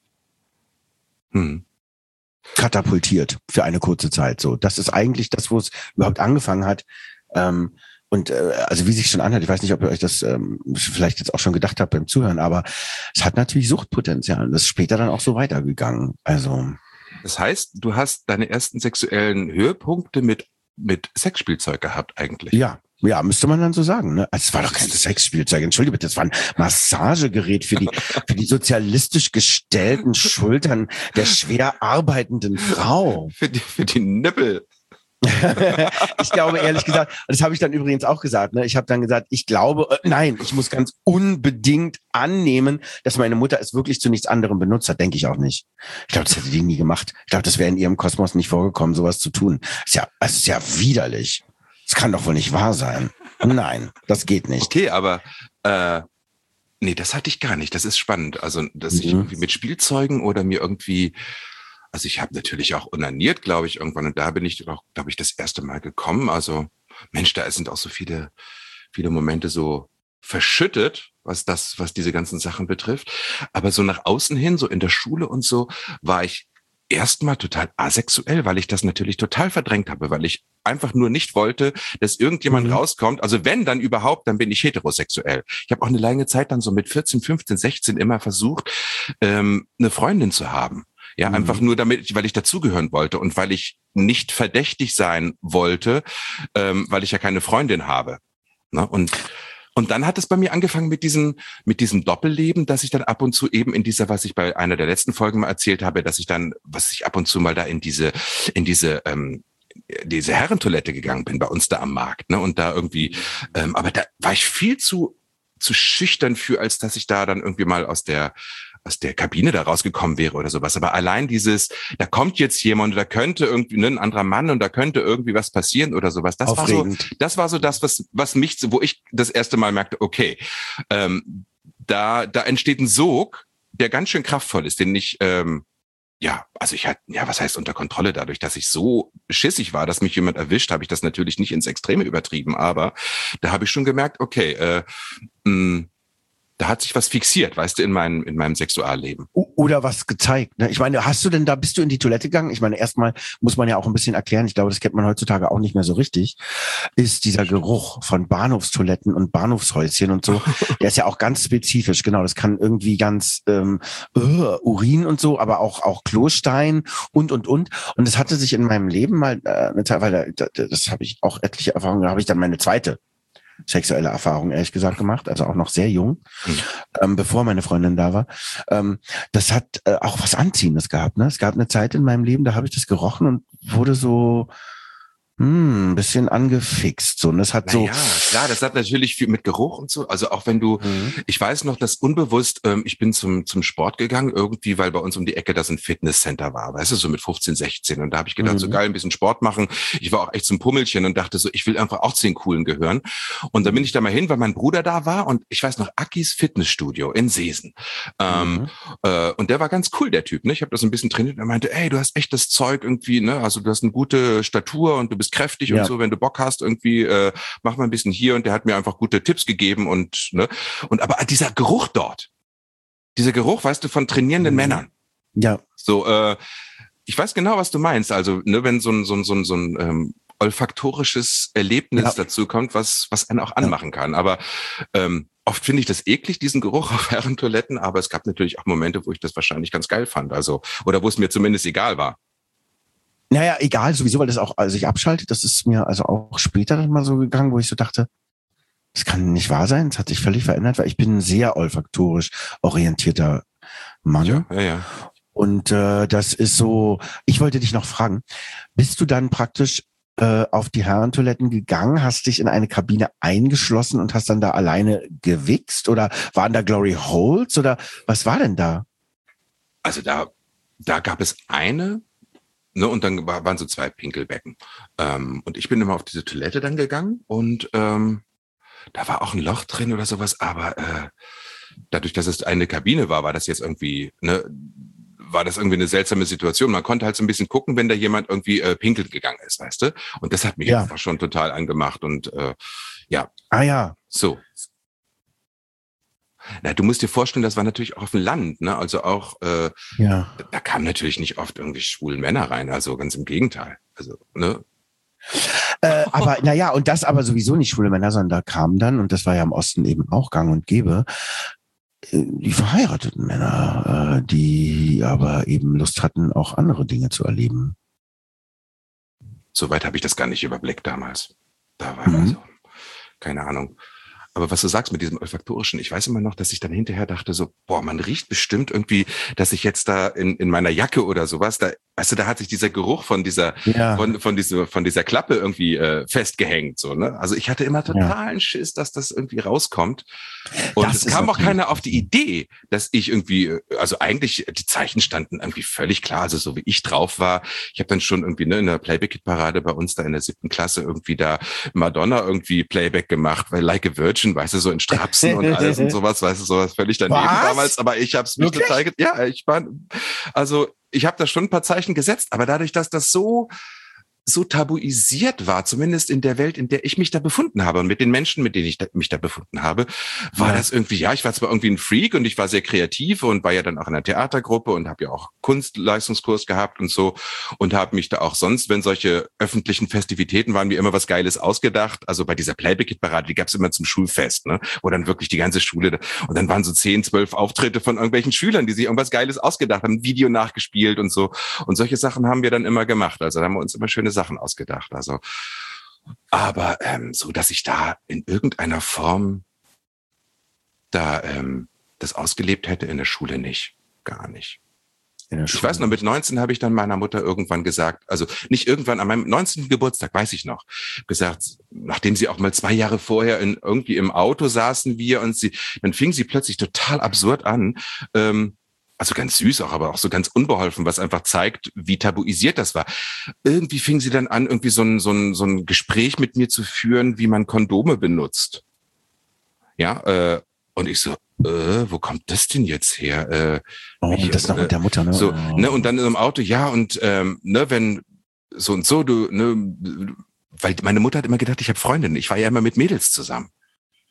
hm. katapultiert für eine kurze Zeit. So, das ist eigentlich das, wo es überhaupt angefangen hat. Ähm, und äh, also wie sich schon anhört, ich weiß nicht, ob ihr euch das ähm, vielleicht jetzt auch schon gedacht habt beim Zuhören, aber es hat natürlich Suchtpotenzial. Das ist später dann auch so weitergegangen. Also das heißt, du hast deine ersten sexuellen Höhepunkte mit mit Sexspielzeug gehabt eigentlich? Ja. Ja, müsste man dann so sagen, ne? Also es war doch kein Sexspielzeug, entschuldige bitte, es war ein Massagegerät für die, für die sozialistisch gestellten Schultern der schwer arbeitenden Frau. Für die, für die Nippel. Ich glaube, ehrlich gesagt, und das habe ich dann übrigens auch gesagt, ne? Ich habe dann gesagt, ich glaube, äh, nein, ich muss ganz unbedingt annehmen, dass meine Mutter es wirklich zu nichts anderem benutzt hat, denke ich auch nicht. Ich glaube, das hätte die nie gemacht. Ich glaube, das wäre in ihrem Kosmos nicht vorgekommen, sowas zu tun. Ist ja, es ist ja widerlich. Das kann doch wohl nicht wahr sein. Nein, das geht nicht. Okay, aber äh, nee, das hatte ich gar nicht. Das ist spannend. Also, dass mhm. ich irgendwie mit Spielzeugen oder mir irgendwie, also ich habe natürlich auch onaniert, glaube ich, irgendwann. Und da bin ich auch, glaube ich, das erste Mal gekommen. Also, Mensch, da sind auch so viele, viele Momente so verschüttet, was das, was diese ganzen Sachen betrifft. Aber so nach außen hin, so in der Schule und so, war ich erstmal total asexuell, weil ich das natürlich total verdrängt habe, weil ich einfach nur nicht wollte, dass irgendjemand mhm. rauskommt. Also wenn, dann überhaupt, dann bin ich heterosexuell. Ich habe auch eine lange Zeit dann so mit vierzehn, fünfzehn, sechzehn immer versucht, ähm, eine Freundin zu haben. Ja, mhm. einfach nur damit, weil ich dazugehören wollte und weil ich nicht verdächtig sein wollte, ähm, weil ich ja keine Freundin habe. Ne? Und Und dann hat es bei mir angefangen mit diesem, mit diesem Doppelleben, dass ich dann ab und zu eben in dieser, was ich bei einer der letzten Folgen mal erzählt habe, dass ich dann, was ich ab und zu mal da in diese, in diese, ähm, diese Herrentoilette gegangen bin bei uns da am Markt, ne, und da irgendwie, ähm, aber da war ich viel zu, zu schüchtern für, als dass ich da dann irgendwie mal aus der, aus der Kabine da rausgekommen wäre oder sowas. Aber allein dieses, da kommt jetzt jemand, da könnte irgendwie ne, ein anderer Mann und da könnte irgendwie was passieren oder sowas. Das Aufregend. war so, das war so das, was, was mich, wo ich das erste Mal merkte, okay, ähm, da, da entsteht ein Sog, der ganz schön kraftvoll ist, den ich, ähm, ja, also ich hatte, ja, was heißt unter Kontrolle? Dadurch, dass ich so schissig war, dass mich jemand erwischt, habe ich das natürlich nicht ins Extreme übertrieben, aber da habe ich schon gemerkt, okay, äh, mh, da hat sich was fixiert, weißt du, in meinem, in meinem Sexualleben. Oder was gezeigt. Ne? Ich meine, hast du denn da, bist du in die Toilette gegangen? Ich meine, erstmal muss man ja auch ein bisschen erklären, ich glaube, das kennt man heutzutage auch nicht mehr so richtig, ist dieser Geruch von Bahnhofstoiletten und Bahnhofshäuschen und so, der ist ja auch ganz spezifisch, genau, das kann irgendwie ganz ähm, uh, Urin und so, aber auch auch Klostein und, und, und. Und das hatte sich in meinem Leben mal, äh, eine Zeit, weil da, das, das habe ich auch etliche Erfahrungen, da habe ich dann meine zweite sexuelle Erfahrung, ehrlich gesagt, gemacht, also auch noch sehr jung, mhm. ähm, bevor meine Freundin da war. Ähm, das hat äh, auch was Anziehendes gehabt. Ne? Es gab eine Zeit in meinem Leben, da habe ich das gerochen und wurde so hm, ein bisschen angefixt. So. Und das hat so. Ja, klar, das hat natürlich viel mit Geruch und so. Also auch wenn du, mhm. ich weiß noch, dass unbewusst, ähm, ich bin zum zum Sport gegangen, irgendwie, weil bei uns um die Ecke das ein Fitnesscenter war, weißt du, so mit fünfzehn, sechzehn. Und da habe ich gedacht, mhm. so geil, ein bisschen Sport machen. Ich war auch echt zum Pummelchen und dachte so, ich will einfach auch zu den Coolen gehören. Und dann bin ich da mal hin, weil mein Bruder da war und ich weiß noch, Akis Fitnessstudio in Seesen. Ähm, mhm. äh, und der war ganz cool, der Typ. Ne? Ich habe das ein bisschen trainiert und er meinte, ey, du hast echt das Zeug irgendwie, ne? Also du hast eine gute Statur und du bist kräftig ja. und so, wenn du Bock hast, irgendwie äh, mach mal ein bisschen hier, und der hat mir einfach gute Tipps gegeben und ne, und aber dieser Geruch dort, dieser Geruch, weißt du, von trainierenden mhm. Männern. Ja. So, äh, ich weiß genau, was du meinst. Also, ne, wenn so ein so ein so ein, so ein ähm, olfaktorisches Erlebnis ja. dazu kommt, was was einen auch anmachen ja. kann. Aber ähm, oft finde ich das eklig, diesen Geruch auf Herrentoiletten, aber es gab natürlich auch Momente, wo ich das wahrscheinlich ganz geil fand. Also, oder wo es mir zumindest egal war. Naja, egal, sowieso, weil das auch also sich abschaltet. Das ist mir also auch später dann mal so gegangen, wo ich so dachte, das kann nicht wahr sein. Das hat sich völlig verändert, weil ich bin ein sehr olfaktorisch orientierter Mann. Ja, ja, ja. Und äh, das ist so, ich wollte dich noch fragen, bist du dann praktisch äh, auf die Herrentoiletten gegangen, hast dich in eine Kabine eingeschlossen und hast dann da alleine gewichst? Oder waren da Glory Holes? Oder was war denn da? Also da, da gab es eine, ne, und dann war, waren so zwei Pinkelbecken. Ähm, und ich bin immer auf diese Toilette dann gegangen und ähm, da war auch ein Loch drin oder sowas, aber äh, dadurch, dass es eine Kabine war, war das jetzt irgendwie, ne, war das irgendwie eine seltsame Situation. Man konnte halt so ein bisschen gucken, wenn da jemand irgendwie äh, pinkeln gegangen ist, weißt du? Und das hat mich ja. einfach schon total angemacht und äh, ja. Ah ja. So. Na, du musst dir vorstellen, das war natürlich auch auf dem Land, ne? Also auch, äh, ja. da kamen natürlich nicht oft irgendwie schwulen Männer rein, also ganz im Gegenteil. Also, ne? Äh, aber naja, und das aber sowieso nicht schwule Männer, sondern da kamen dann, und das war ja im Osten eben auch gang und gäbe, die verheirateten Männer, äh, die aber eben Lust hatten, auch andere Dinge zu erleben. Soweit habe ich das gar nicht überblickt damals. Da war Mhm. also, keine Ahnung. Aber was du sagst mit diesem olfaktorischen, ich weiß immer noch, dass ich dann hinterher dachte so, boah, man riecht bestimmt irgendwie, dass ich jetzt da in, in meiner Jacke oder sowas, da, weißt du, da hat sich dieser Geruch von dieser, ja. von, von dieser, von dieser Klappe irgendwie äh, festgehängt, so, ne? Also ich hatte immer totalen ja. Schiss, dass das irgendwie rauskommt. Und das es kam auch keiner auf die Idee, dass ich irgendwie, also eigentlich, die Zeichen standen irgendwie völlig klar, also so wie ich drauf war. Ich habe dann schon irgendwie, ne, in der Playback-Parade bei uns da in der siebten Klasse irgendwie da Madonna irgendwie Playback gemacht, weil Like a Virgin, weißt du, so in Strapsen und alles und sowas, weißt du, sowas völlig daneben Was? damals, aber ich habe es mich total, ge- ja, ich war, also ich habe da schon ein paar Zeichen gesetzt, aber dadurch, dass das so so tabuisiert war, zumindest in der Welt, in der ich mich da befunden habe und mit den Menschen, mit denen ich da, mich da befunden habe, war ja. das irgendwie, ja, ich war zwar irgendwie ein Freak und ich war sehr kreativ und war ja dann auch in einer Theatergruppe und habe ja auch Kunstleistungskurs gehabt und so und habe mich da auch sonst, wenn solche öffentlichen Festivitäten waren, mir immer was Geiles ausgedacht. Also bei dieser Playback-Parade, die gab's immer zum Schulfest, ne, wo dann wirklich die ganze Schule, und dann waren so zehn, zwölf Auftritte von irgendwelchen Schülern, die sich irgendwas Geiles ausgedacht haben, ein Video nachgespielt und so. Und solche Sachen haben wir dann immer gemacht. Also da haben wir uns immer schöne Sachen ausgedacht. Also, aber ähm, so, dass ich da in irgendeiner Form da ähm, das ausgelebt hätte, in der Schule nicht, gar nicht. Ich weiß noch, mit neunzehn habe ich dann meiner Mutter irgendwann gesagt, also nicht irgendwann, an meinem neunzehnten Geburtstag, weiß ich noch, gesagt, nachdem sie auch mal zwei Jahre vorher in, irgendwie im Auto saßen wir und sie, dann fing sie plötzlich total absurd an, ähm, also ganz süß auch, aber auch so ganz unbeholfen, was einfach zeigt, wie tabuisiert das war. Irgendwie fing sie dann an, irgendwie so ein, so ein, so ein Gespräch mit mir zu führen, wie man Kondome benutzt. Ja, äh, und ich so, äh, wo kommt das denn jetzt her? Äh, oh, ich, das ist noch äh, mit der Mutter, ne? So, ne, und dann im Auto, ja, und ähm, ne, wenn so und so, du, ne, weil meine Mutter hat immer gedacht, ich habe Freundinnen. Ich war ja immer mit Mädels zusammen.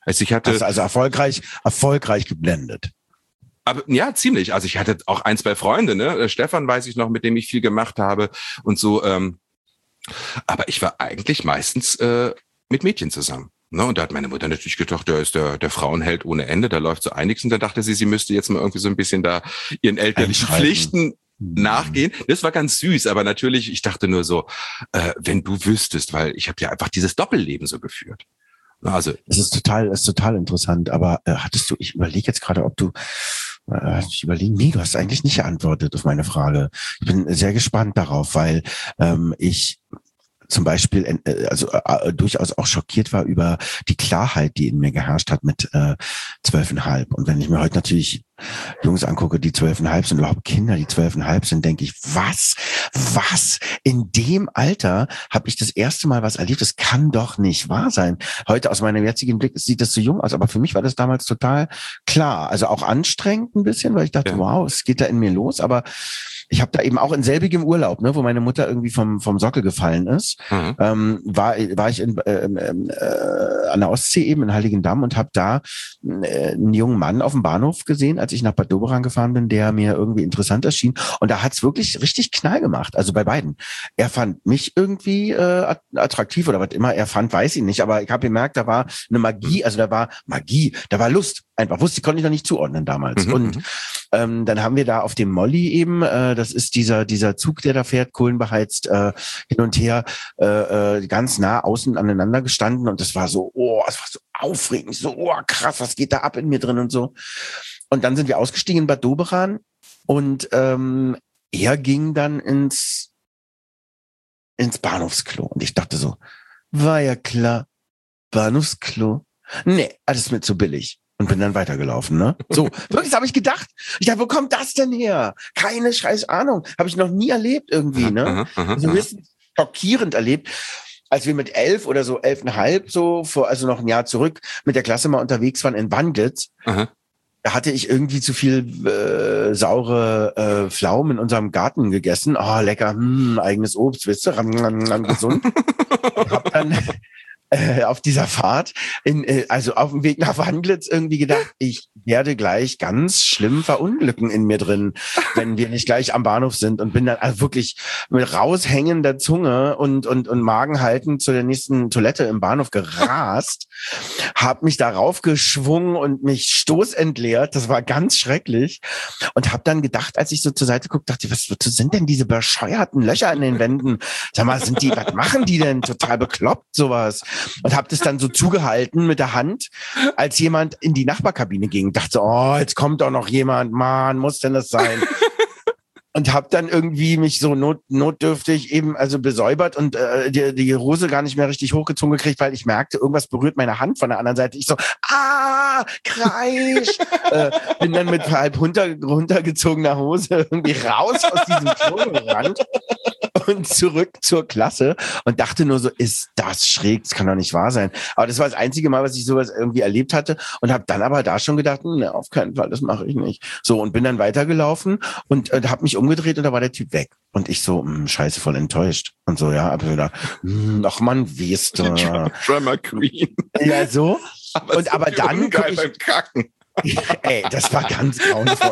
Also ich hatte also, also erfolgreich, erfolgreich geblendet. Aber ja, ziemlich. Also ich hatte auch ein, zwei Freunde, ne? Stefan weiß ich noch, mit dem ich viel gemacht habe und so. Ähm, aber ich war eigentlich meistens äh, mit Mädchen zusammen. Ne? Und da hat meine Mutter natürlich gedacht, der ist der, der Frauenheld ohne Ende, da läuft so einiges. Und da dachte sie, sie müsste jetzt mal irgendwie so ein bisschen da ihren elterlichen Pflichten nachgehen. Das war ganz süß, aber natürlich, ich dachte nur so, äh, wenn du wüsstest, weil ich habe ja einfach dieses Doppelleben so geführt. Also das ist total, das ist total interessant. Aber äh, hattest du, ich überlege jetzt gerade, ob du äh, ich überlege, nee, du hast eigentlich nicht geantwortet auf meine Frage. Ich bin sehr gespannt darauf, weil ähm, ich zum Beispiel äh, also äh, durchaus auch schockiert war über die Klarheit, die in mir geherrscht hat mit äh, zwölfeinhalb. Und wenn ich mir heute natürlich Jungs angucke, die zwölfeinhalb sind, überhaupt Kinder, die zwölfeinhalb sind, denke ich, was, was? In dem Alter habe ich das erste Mal was erlebt. Das kann doch nicht wahr sein. Heute aus meinem jetzigen Blick sieht das so jung aus, aber für mich war das damals total klar. Also auch anstrengend ein bisschen, weil ich dachte, ja. wow, es geht da in mir los, aber ich habe da eben auch in selbigem Urlaub, ne, wo meine Mutter irgendwie vom vom Sockel gefallen ist, mhm. ähm, war war ich in, äh, äh, an der Ostsee eben in Heiligendamm und habe da äh, einen jungen Mann auf dem Bahnhof gesehen, als ich nach Bad Doberan gefahren bin, der mir irgendwie interessant erschien. Und da hat's wirklich richtig Knall gemacht, also bei beiden. Er fand mich irgendwie äh, attraktiv oder was immer er fand, weiß ich nicht. Aber ich habe gemerkt, da war eine Magie, also da war Magie, da war Lust. Einfach wusste, konnte ich noch nicht zuordnen damals. Mhm. Und ähm, dann haben wir da auf dem Molly eben, äh, das ist dieser dieser Zug, der da fährt, kohlenbeheizt äh, hin und her, äh, äh, ganz nah außen aneinander gestanden. Und das war so, oh, es war so aufregend, so, oh, krass, was geht da ab in mir drin und so. Und dann sind wir ausgestiegen in Bad Doberan und ähm, er ging dann ins ins Bahnhofsklo. Und ich dachte so, war ja klar, Bahnhofsklo. Nee, alles mit zu billig. Und bin dann weitergelaufen, ne? So, wirklich, das habe ich gedacht. Ich dachte, wo kommt das denn her? Keine scheiß Ahnung. Habe ich noch nie erlebt irgendwie, ne? Also ein bisschen schockierend erlebt. Als wir mit elf oder so, elfeinhalb so, vor, also noch ein Jahr zurück, mit der Klasse mal unterwegs waren in Wandlitz, aha. Da hatte ich irgendwie zu viel äh, saure äh, Pflaumen in unserem Garten gegessen. Oh, lecker, hm, eigenes Obst, wisst ihr, ram, ram, ram, gesund. Und hab dann äh, auf dieser Fahrt, in, äh, also auf dem Weg nach Wandlitz irgendwie gedacht, ich werde gleich ganz schlimm verunglücken in mir drin, wenn wir nicht gleich am Bahnhof sind, und bin dann also wirklich mit raushängender Zunge und und und Magen halten zu der nächsten Toilette im Bahnhof gerast, hab mich darauf geschwungen und mich stoßentleert, das war ganz schrecklich, und hab dann gedacht, als ich so zur Seite guckte, dachte ich, was sind denn diese bescheuerten Löcher in den Wänden? Sag mal, sind die, was machen die denn? Total bekloppt, sowas. Und hab das dann so zugehalten mit der Hand, als jemand in die Nachbarkabine ging. Dachte, oh, jetzt kommt doch noch jemand, Mann, muss denn das sein? Und hab dann irgendwie mich so not, notdürftig eben also besäubert und äh, die, die Hose gar nicht mehr richtig hochgezogen gekriegt, weil ich merkte, irgendwas berührt meine Hand von der anderen Seite. Ich so, ah, Kreisch! äh, bin dann mit halb runter, runtergezogener Hose irgendwie raus aus diesem Klo gerannt und zurück zur Klasse und dachte nur so, ist das schräg, das kann doch nicht wahr sein. Aber das war das einzige Mal, was ich sowas irgendwie erlebt hatte, und habe dann aber da schon gedacht, ne, auf keinen Fall, das mache ich nicht. So, und bin dann weitergelaufen und äh, habe mich umgedreht und da war der Typ weg. Und ich so, mh, scheiße, voll enttäuscht. Und so, ja, hab wieder, ach man, wie ist da? Drama Queen. Ja, so. Aber und aber dann ungeil beim Kacken. Ey, das war ganz grauenvoll.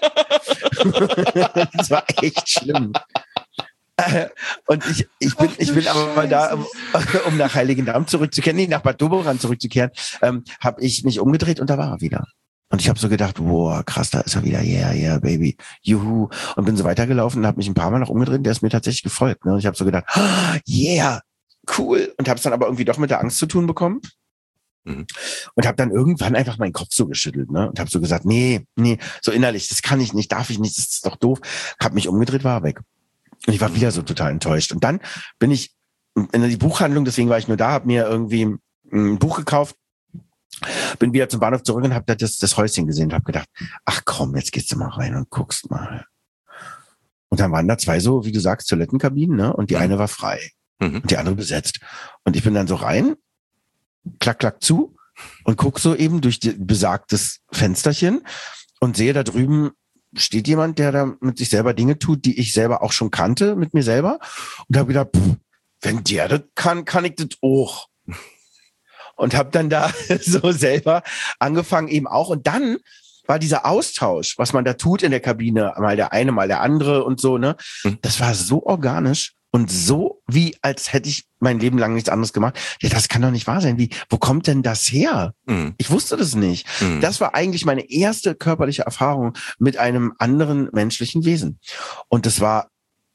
Das war echt schlimm. Und ich, ich bin, ich bin aber mal da, um, um nach Heiligendamm zurückzukehren, nee, nach Bad Doberan zurückzukehren, ähm, habe ich mich umgedreht und da war er wieder. Und ich habe so gedacht, wow, krass, da ist er wieder, yeah, yeah, baby, juhu. Und bin so weitergelaufen und habe mich ein paar Mal noch umgedreht, der ist mir tatsächlich gefolgt. Ne? Und ich habe so gedacht, oh, yeah, cool. Und habe es dann aber irgendwie doch mit der Angst zu tun bekommen. Mhm. Und habe dann irgendwann einfach meinen Kopf so geschüttelt, ne? Und habe so gesagt, nee, nee, so innerlich, das kann ich nicht, darf ich nicht, das ist doch doof. Habe mich umgedreht, war er weg. Und ich war wieder so total enttäuscht. Und dann bin ich in die Buchhandlung, deswegen war ich nur da, habe mir irgendwie ein Buch gekauft, bin wieder zum Bahnhof zurück und habe das, das Häuschen gesehen und habe gedacht, ach komm, jetzt gehst du mal rein und guckst mal. Und dann waren da zwei so, wie du sagst, Toilettenkabinen, ne? Und die mhm. eine war frei mhm. und die andere besetzt. Und ich bin dann so rein, klack, klack zu und guck so eben durch die, besagtes Fensterchen und sehe da drüben steht jemand, der da mit sich selber Dinge tut, die ich selber auch schon kannte, mit mir selber. Und habe gedacht, pff, wenn der das kann, kann ich das auch. und habe dann da so selber angefangen eben auch. Und dann war dieser Austausch, was man da tut in der Kabine, mal der eine, mal der andere und so, ne? Mhm. Das war so organisch und so, wie als hätte ich mein Leben lang nichts anderes gemacht. Ja, das kann doch nicht wahr sein. Wie, wo kommt denn das her? Mhm. Ich wusste das nicht. Mhm. Das war eigentlich meine erste körperliche Erfahrung mit einem anderen menschlichen Wesen. Und das war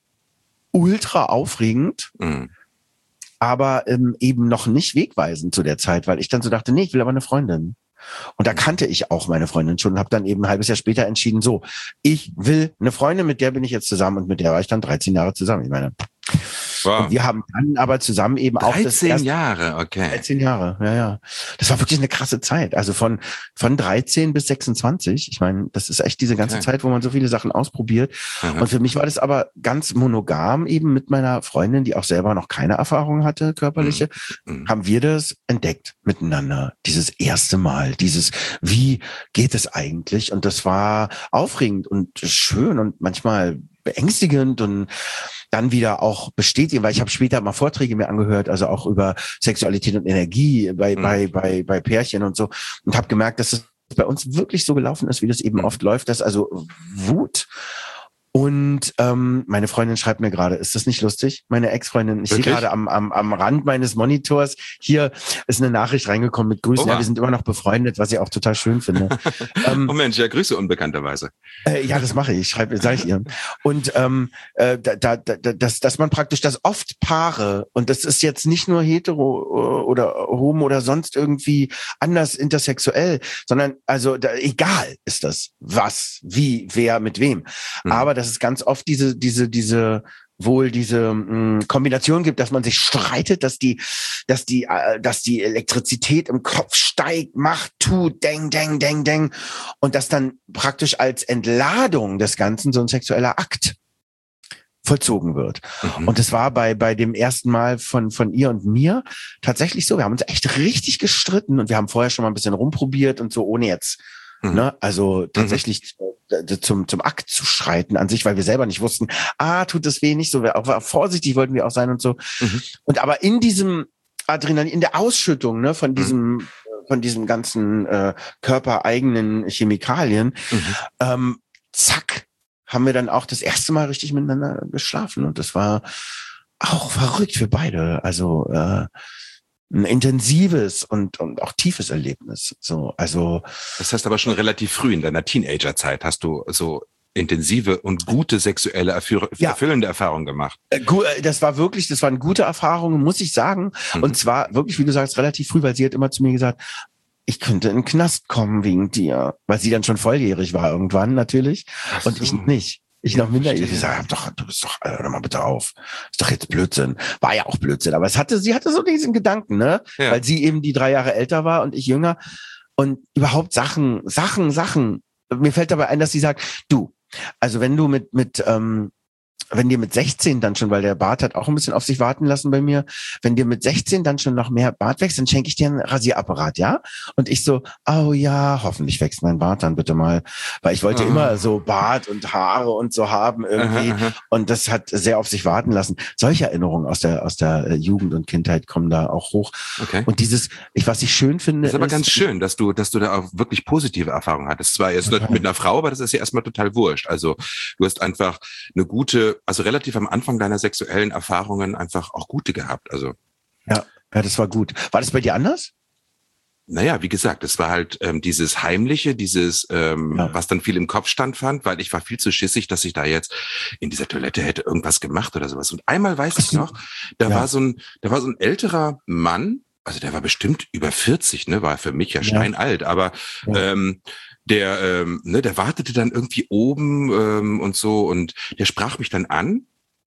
ultra aufregend, Mhm. aber ähm, eben noch nicht wegweisend zu der Zeit, weil ich dann so dachte, nee, ich will aber eine Freundin. Und da kannte ich auch meine Freundin schon und habe dann eben ein halbes Jahr später entschieden, so, ich will eine Freundin, mit der bin ich jetzt zusammen und mit der war ich dann dreizehn Jahre zusammen. Ich meine, Wow. und wir haben dann aber zusammen eben auch das dreizehn erste, Jahre, okay. dreizehn Jahre, ja, ja. Das war wirklich eine krasse Zeit. Also von, von dreizehn bis sechsundzwanzig. Ich meine, das ist echt diese ganze Okay. Zeit, wo man so viele Sachen ausprobiert. Aha. Und für mich war das aber ganz monogam eben mit meiner Freundin, die auch selber noch keine Erfahrung hatte, körperliche, Mhm. haben wir das entdeckt miteinander. Dieses erste Mal, dieses, wie geht es eigentlich? Und das war aufregend und schön und manchmal beängstigend und dann wieder auch bestätigen, weil ich habe später mal Vorträge mir angehört, also auch über Sexualität und Energie bei Mhm. bei bei bei Pärchen und so und habe gemerkt, dass es bei uns wirklich so gelaufen ist, wie das eben Mhm. oft läuft, dass also Wut und ähm, meine Freundin schreibt mir gerade, ist das nicht lustig? Meine Ex-Freundin, ich sehe Wirklich? gerade am, am, am Rand meines Monitors, hier ist eine Nachricht reingekommen mit Grüßen. Oha. Ja, wir sind immer noch befreundet, was ich auch total schön finde. ähm, Oh Mensch, ja, Grüße unbekannterweise. äh, ja, das mache ich, ich schreibe, sage ich ihr. Und ähm, äh, da, da, da, dass, dass man praktisch das oft Paare, und das ist jetzt nicht nur hetero oder homo oder sonst irgendwie anders intersexuell, sondern also da, egal ist das, was, wie, wer, mit wem. Mhm. Aber dass es ganz oft diese, diese, diese wohl diese mh, Kombination gibt, dass man sich streitet, dass die, dass die, äh, dass die Elektrizität im Kopf steigt, macht, tut, deng, deng, deng, deng, und das dann praktisch als Entladung des Ganzen so ein sexueller Akt vollzogen wird. Mhm. Und es war bei bei dem ersten Mal von von ihr und mir tatsächlich so. Wir haben uns echt richtig gestritten und wir haben vorher schon mal ein bisschen rumprobiert und so, ohne jetzt Mhm. Ne? Also tatsächlich äh, zum zum Akt zu schreiten an sich, weil wir selber nicht wussten, ah, tut es weh, nicht so, wir auch vorsichtig wollten wir auch sein und so. Mhm. Und aber in diesem Adrenalin, in der Ausschüttung, ne, von Mhm. diesem von diesem ganzen äh, körpereigenen Chemikalien, Mhm. ähm, zack, haben wir dann auch das erste Mal richtig miteinander geschlafen und das war auch verrückt für beide. Also äh, ein intensives und und auch tiefes Erlebnis. So, also Das heißt aber schon relativ früh in deiner Teenagerzeit hast du so intensive und gute sexuelle, erfüll- Ja. erfüllende Erfahrungen gemacht. äh, gu- äh, das war wirklich, das waren gute Erfahrungen, muss ich sagen. Mhm. Und zwar wirklich, wie du sagst, relativ früh, weil sie hat immer zu mir gesagt, ich könnte in den Knast kommen wegen dir, weil sie dann schon volljährig war irgendwann natürlich Ach und so. ich nicht. Ich Ja, noch minderjährig. Ich verstehe. sage, doch, du bist doch, hör mal bitte auf. Ist doch jetzt Blödsinn. War ja auch Blödsinn, aber es hatte, sie hatte so diesen Gedanken, ne? Ja. Weil sie eben die drei Jahre älter war und ich jünger und überhaupt Sachen, Sachen, Sachen. Mir fällt dabei ein, dass sie sagt, du, also wenn du mit, mit, ähm, wenn dir mit sechzehn dann schon, weil der Bart hat auch ein bisschen auf sich warten lassen bei mir, wenn dir mit sechzehn dann schon noch mehr Bart wächst, dann schenke ich dir einen Rasierapparat, ja? Und ich so, oh ja, hoffentlich wächst mein Bart dann bitte mal. Weil ich wollte Oh. immer so Bart und Haare und so haben irgendwie. Aha, aha. Und das hat sehr auf sich warten lassen. Solche Erinnerungen aus der, aus der äh, Jugend und Kindheit kommen da auch hoch. Okay. Und dieses, ich, was ich schön finde, Das ist aber ganz schön, dass du, dass du da auch wirklich positive Erfahrungen hattest. Zwar jetzt Total. mit einer Frau, aber das ist ja erstmal total wurscht. Also du hast einfach eine gute, also relativ am Anfang deiner sexuellen Erfahrungen einfach auch gute gehabt. Also Ja, ja, das war gut. War das bei dir anders? naja, wie gesagt, es war halt ähm, dieses Heimliche, dieses, ähm, Ja. was dann viel im Kopf stand fand, weil ich war viel zu schissig, dass ich da jetzt in dieser Toilette hätte irgendwas gemacht oder sowas. Und einmal weiß ich noch, da Ja. war so ein, da war so ein älterer Mann, also der war bestimmt über vierzig, ne, war für mich ja Ja. steinalt, aber Ja. ähm, der, ähm, ne, der wartete dann irgendwie oben ähm, und so und der sprach mich dann an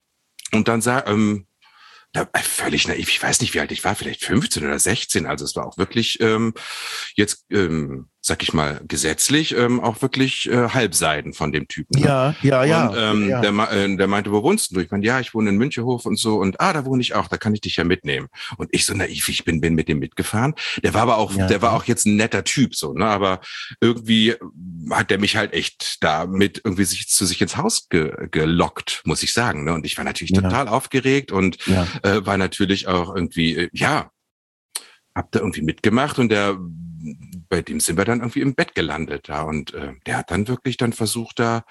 und dann sah, ähm, da, äh, völlig naiv, ich weiß nicht, wie alt ich war, vielleicht fünfzehn oder sechzehn, also es war auch wirklich ähm, jetzt, ähm, sag ich mal, gesetzlich ähm, auch wirklich äh, Halbseiden von dem Typen. Ne? Ja, ja, ja. Und ähm, ja. Der, ma- äh, der meinte, wo wohnst du? Ich meine, ja, ich wohne in Münchenhof und so. Und ah, da wohne ich auch, da kann ich dich ja mitnehmen. Und ich so naiv, ich bin, bin mit dem mitgefahren. Der war aber auch, Ja. der war auch jetzt ein netter Typ, so, ne? Aber irgendwie hat der mich halt echt da mit irgendwie sich zu sich ins Haus ge gelockt, muss ich sagen. Ne? Und ich war natürlich Ja. total aufgeregt und Ja. äh, war natürlich auch irgendwie, äh, ja, hab da irgendwie mitgemacht und der, bei dem sind wir dann irgendwie im Bett gelandet da und äh, der hat dann wirklich dann versucht, da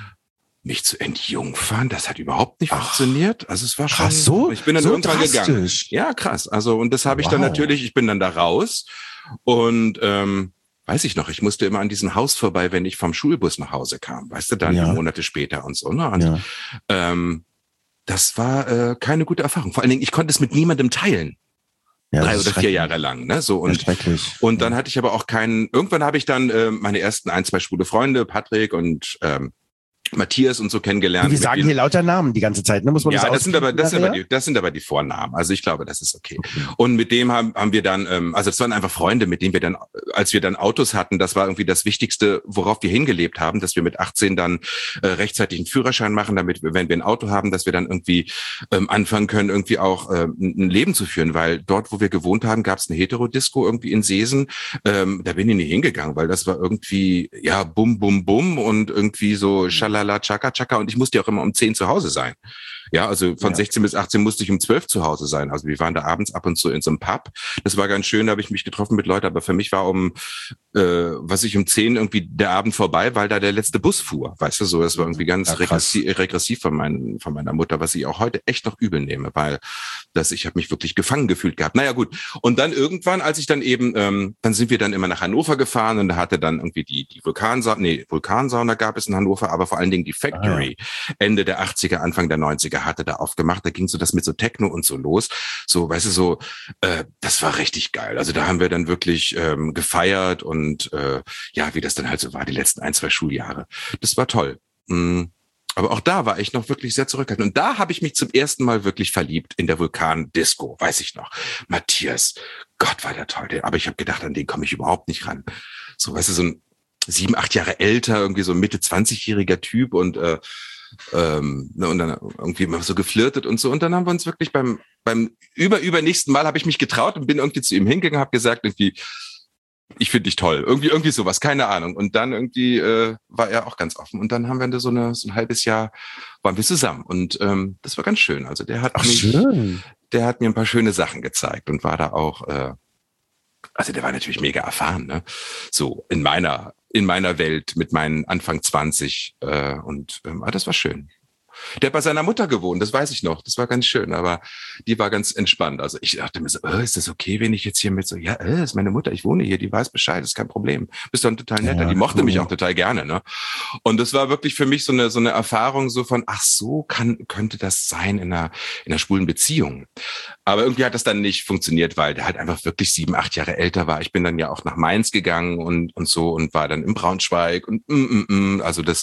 mich zu entjungfern. Das hat überhaupt nicht Ach, funktioniert. Also es war schon, krass, so, ich bin dann so irgendwann gegangen. drastisch. Ja, krass. Also und das habe ich dann Wow. natürlich, ich bin dann da raus und ähm, weiß ich noch, ich musste immer an diesem Haus vorbei, wenn ich vom Schulbus nach Hause kam, weißt du, dann Ja. Monate später und so. Ne? Und Ja. ähm, das war äh, keine gute Erfahrung. Vor allen Dingen, ich konnte es mit niemandem teilen. Ja, Drei das ist oder vier schrecklich. Jahre lang, ne? So Ja, und schrecklich. und dann Ja. hatte ich aber auch keinen. Irgendwann habe ich dann äh, meine ersten ein, zwei schwule Freunde, Patrick und ähm, Matthias und so kennengelernt. Wir mit sagen denen- hier lauter Namen die ganze Zeit, ne? Muss man ja, das das sind aber auspiepen das sind aber nachher? die das sind aber die Vornamen. Also ich glaube, das ist okay. Okay. Und mit dem haben haben wir dann, ähm, also es waren einfach Freunde, mit denen wir dann, als wir dann Autos hatten, das war irgendwie das Wichtigste, worauf wir hingelebt haben, dass wir mit achtzehn dann äh, rechtzeitig einen Führerschein machen, damit wir, wenn wir ein Auto haben, dass wir dann irgendwie ähm, anfangen können, irgendwie auch ähm, ein Leben zu führen, weil dort, wo wir gewohnt haben, gab es eine Heterodisco irgendwie in Seesen. Ähm, da bin ich nicht hingegangen, weil das war irgendwie ja bum bum bum und irgendwie so schalala chaka chaka und ich musste ja auch immer um zehn zu Hause sein. Ja, also von Ja. sechzehn bis achtzehn musste ich um zwölf zu Hause sein. Also wir waren da abends ab und zu in so einem Pub. Das war ganz schön, da habe ich mich getroffen mit Leuten, aber für mich war um, äh, was ich um zehn irgendwie der Abend vorbei, weil da der letzte Bus fuhr. Weißt du, so, das war irgendwie ganz Ja, krass. regressiv, regressiv von, meinen, von meiner Mutter, was ich auch heute echt noch übel nehme, weil das, ich habe mich wirklich gefangen gefühlt gehabt. Naja, gut. Und dann irgendwann, als ich dann eben, ähm, dann sind wir dann immer nach Hannover gefahren und da hatte dann irgendwie die, die Vulkansauna, nee, Vulkansauna gab es in Hannover, aber vor allen Dingen die Factory. Ende der achtziger, Anfang der neunziger hatte da aufgemacht. Da ging so das mit so Techno und so los. So, weißt du, so, äh, das war richtig geil. Also da haben wir dann wirklich ähm, gefeiert und äh, ja, wie das dann halt so war, die letzten ein, zwei Schuljahre. Das war toll. Mhm. Aber auch da war ich noch wirklich sehr zurückhaltend. Und da habe ich mich zum ersten Mal wirklich verliebt in der Vulkan-Disco, weiß ich noch. Matthias, Gott, war der toll. Der, aber ich habe gedacht, an den komme ich überhaupt nicht ran. So, weißt du, so ein sieben, acht Jahre älter, irgendwie so ein Mitte zwanzigjähriger Typ und äh, ähm, ne, und dann irgendwie immer so geflirtet und so. Und dann haben wir uns wirklich beim beim über übernächsten Mal habe ich mich getraut und bin irgendwie zu ihm hingegangen, habe gesagt irgendwie, ich finde dich toll, irgendwie irgendwie sowas, keine Ahnung. Und dann irgendwie äh, war er auch ganz offen. Und dann haben wir so eine so ein halbes Jahr waren wir zusammen und ähm, das war ganz schön. Also der hat Ach, mich, schön. der hat mir ein paar schöne Sachen gezeigt und war da auch, äh, also der war natürlich mega erfahren, ne? So in meiner in meiner Welt mit meinen Anfang zwanzig äh, und ähm, ah, das war schön. Der hat bei seiner Mutter gewohnt, das weiß ich noch. Das war ganz schön, aber die war ganz entspannt. Also ich dachte mir so, äh, ist das okay, wenn ich jetzt hier mit so, ja, äh, ist meine Mutter, ich wohne hier, die weiß Bescheid, ist kein Problem. Bist dann total netter. Ja, Die mochte cool. mich auch total gerne, ne? Und das war wirklich für mich so eine so eine Erfahrung so von, ach so kann könnte das sein in einer in einer schwulen Beziehung. Aber irgendwie hat das dann nicht funktioniert, weil der halt einfach wirklich sieben, acht Jahre älter war. Ich bin dann ja auch nach Mainz gegangen und und so und war dann in Braunschweig und mm, mm, mm, also das.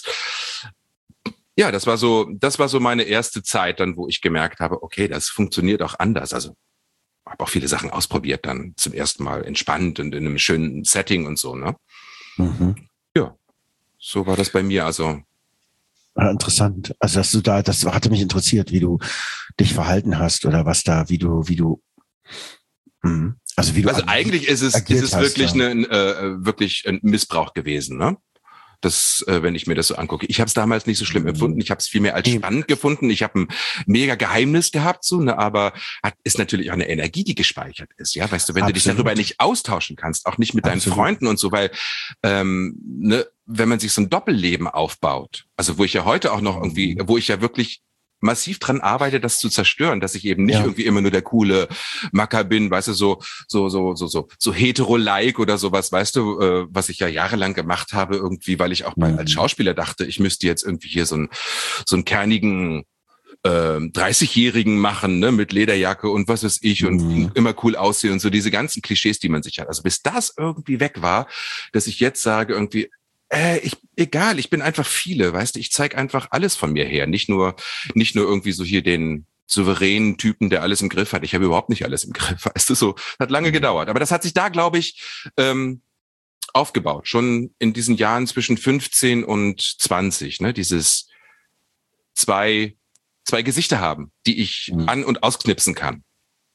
Ja, das war so, das war so meine erste Zeit dann, wo ich gemerkt habe, okay, das funktioniert auch anders. Also habe auch viele Sachen ausprobiert, dann zum ersten Mal entspannt und in einem schönen Setting und so, ne? Mhm. Ja, so war das bei mir. Also Ja, interessant. Also, dass du da, das hatte mich interessiert, wie du dich verhalten hast oder was da, wie du, wie du, mhm. also wie du. Also eigentlich ist es, ist agiert es hast, wirklich ja. ein, äh, wirklich ein Missbrauch gewesen, ne? Das, äh, wenn ich mir das so angucke. Ich habe es damals nicht so schlimm Mhm. empfunden. Ich habe es vielmehr als Nee. spannend gefunden. Ich habe ein mega Geheimnis gehabt, so, ne, aber hat, ist natürlich auch eine Energie, die gespeichert ist. Ja, weißt du, wenn du dich Absolut. darüber nicht austauschen kannst, auch nicht mit deinen Absolut. Freunden und so, weil ähm, ne, wenn man sich so ein Doppelleben aufbaut, also wo ich ja heute auch noch irgendwie, wo ich ja wirklich massiv dran arbeite, das zu zerstören, dass ich eben nicht Ja. irgendwie immer nur der coole Macker bin, weißt du, so so so so so so hetero-like oder sowas, weißt du, äh, was ich ja jahrelang gemacht habe irgendwie, weil ich auch mal Mhm. als Schauspieler dachte, ich müsste jetzt irgendwie hier so einen so einen kernigen ähm, dreißigjährigen machen, ne, mit Lederjacke und was weiß ich und Mhm. immer cool aussehen und so diese ganzen Klischees, die man sich hat. Also bis das irgendwie weg war, dass ich jetzt sage irgendwie, äh, ich, egal, ich bin einfach viele, weißt du, ich zeige einfach alles von mir her, nicht nur, nicht nur irgendwie so hier den souveränen Typen, der alles im Griff hat. Ich habe überhaupt nicht alles im Griff, weißt du, so, hat lange gedauert. Aber das hat sich da, glaube ich, ähm, aufgebaut, schon in diesen Jahren zwischen fünfzehn und zwanzig, ne, dieses zwei, zwei Gesichter haben, die ich Mhm. an- und ausknipsen kann.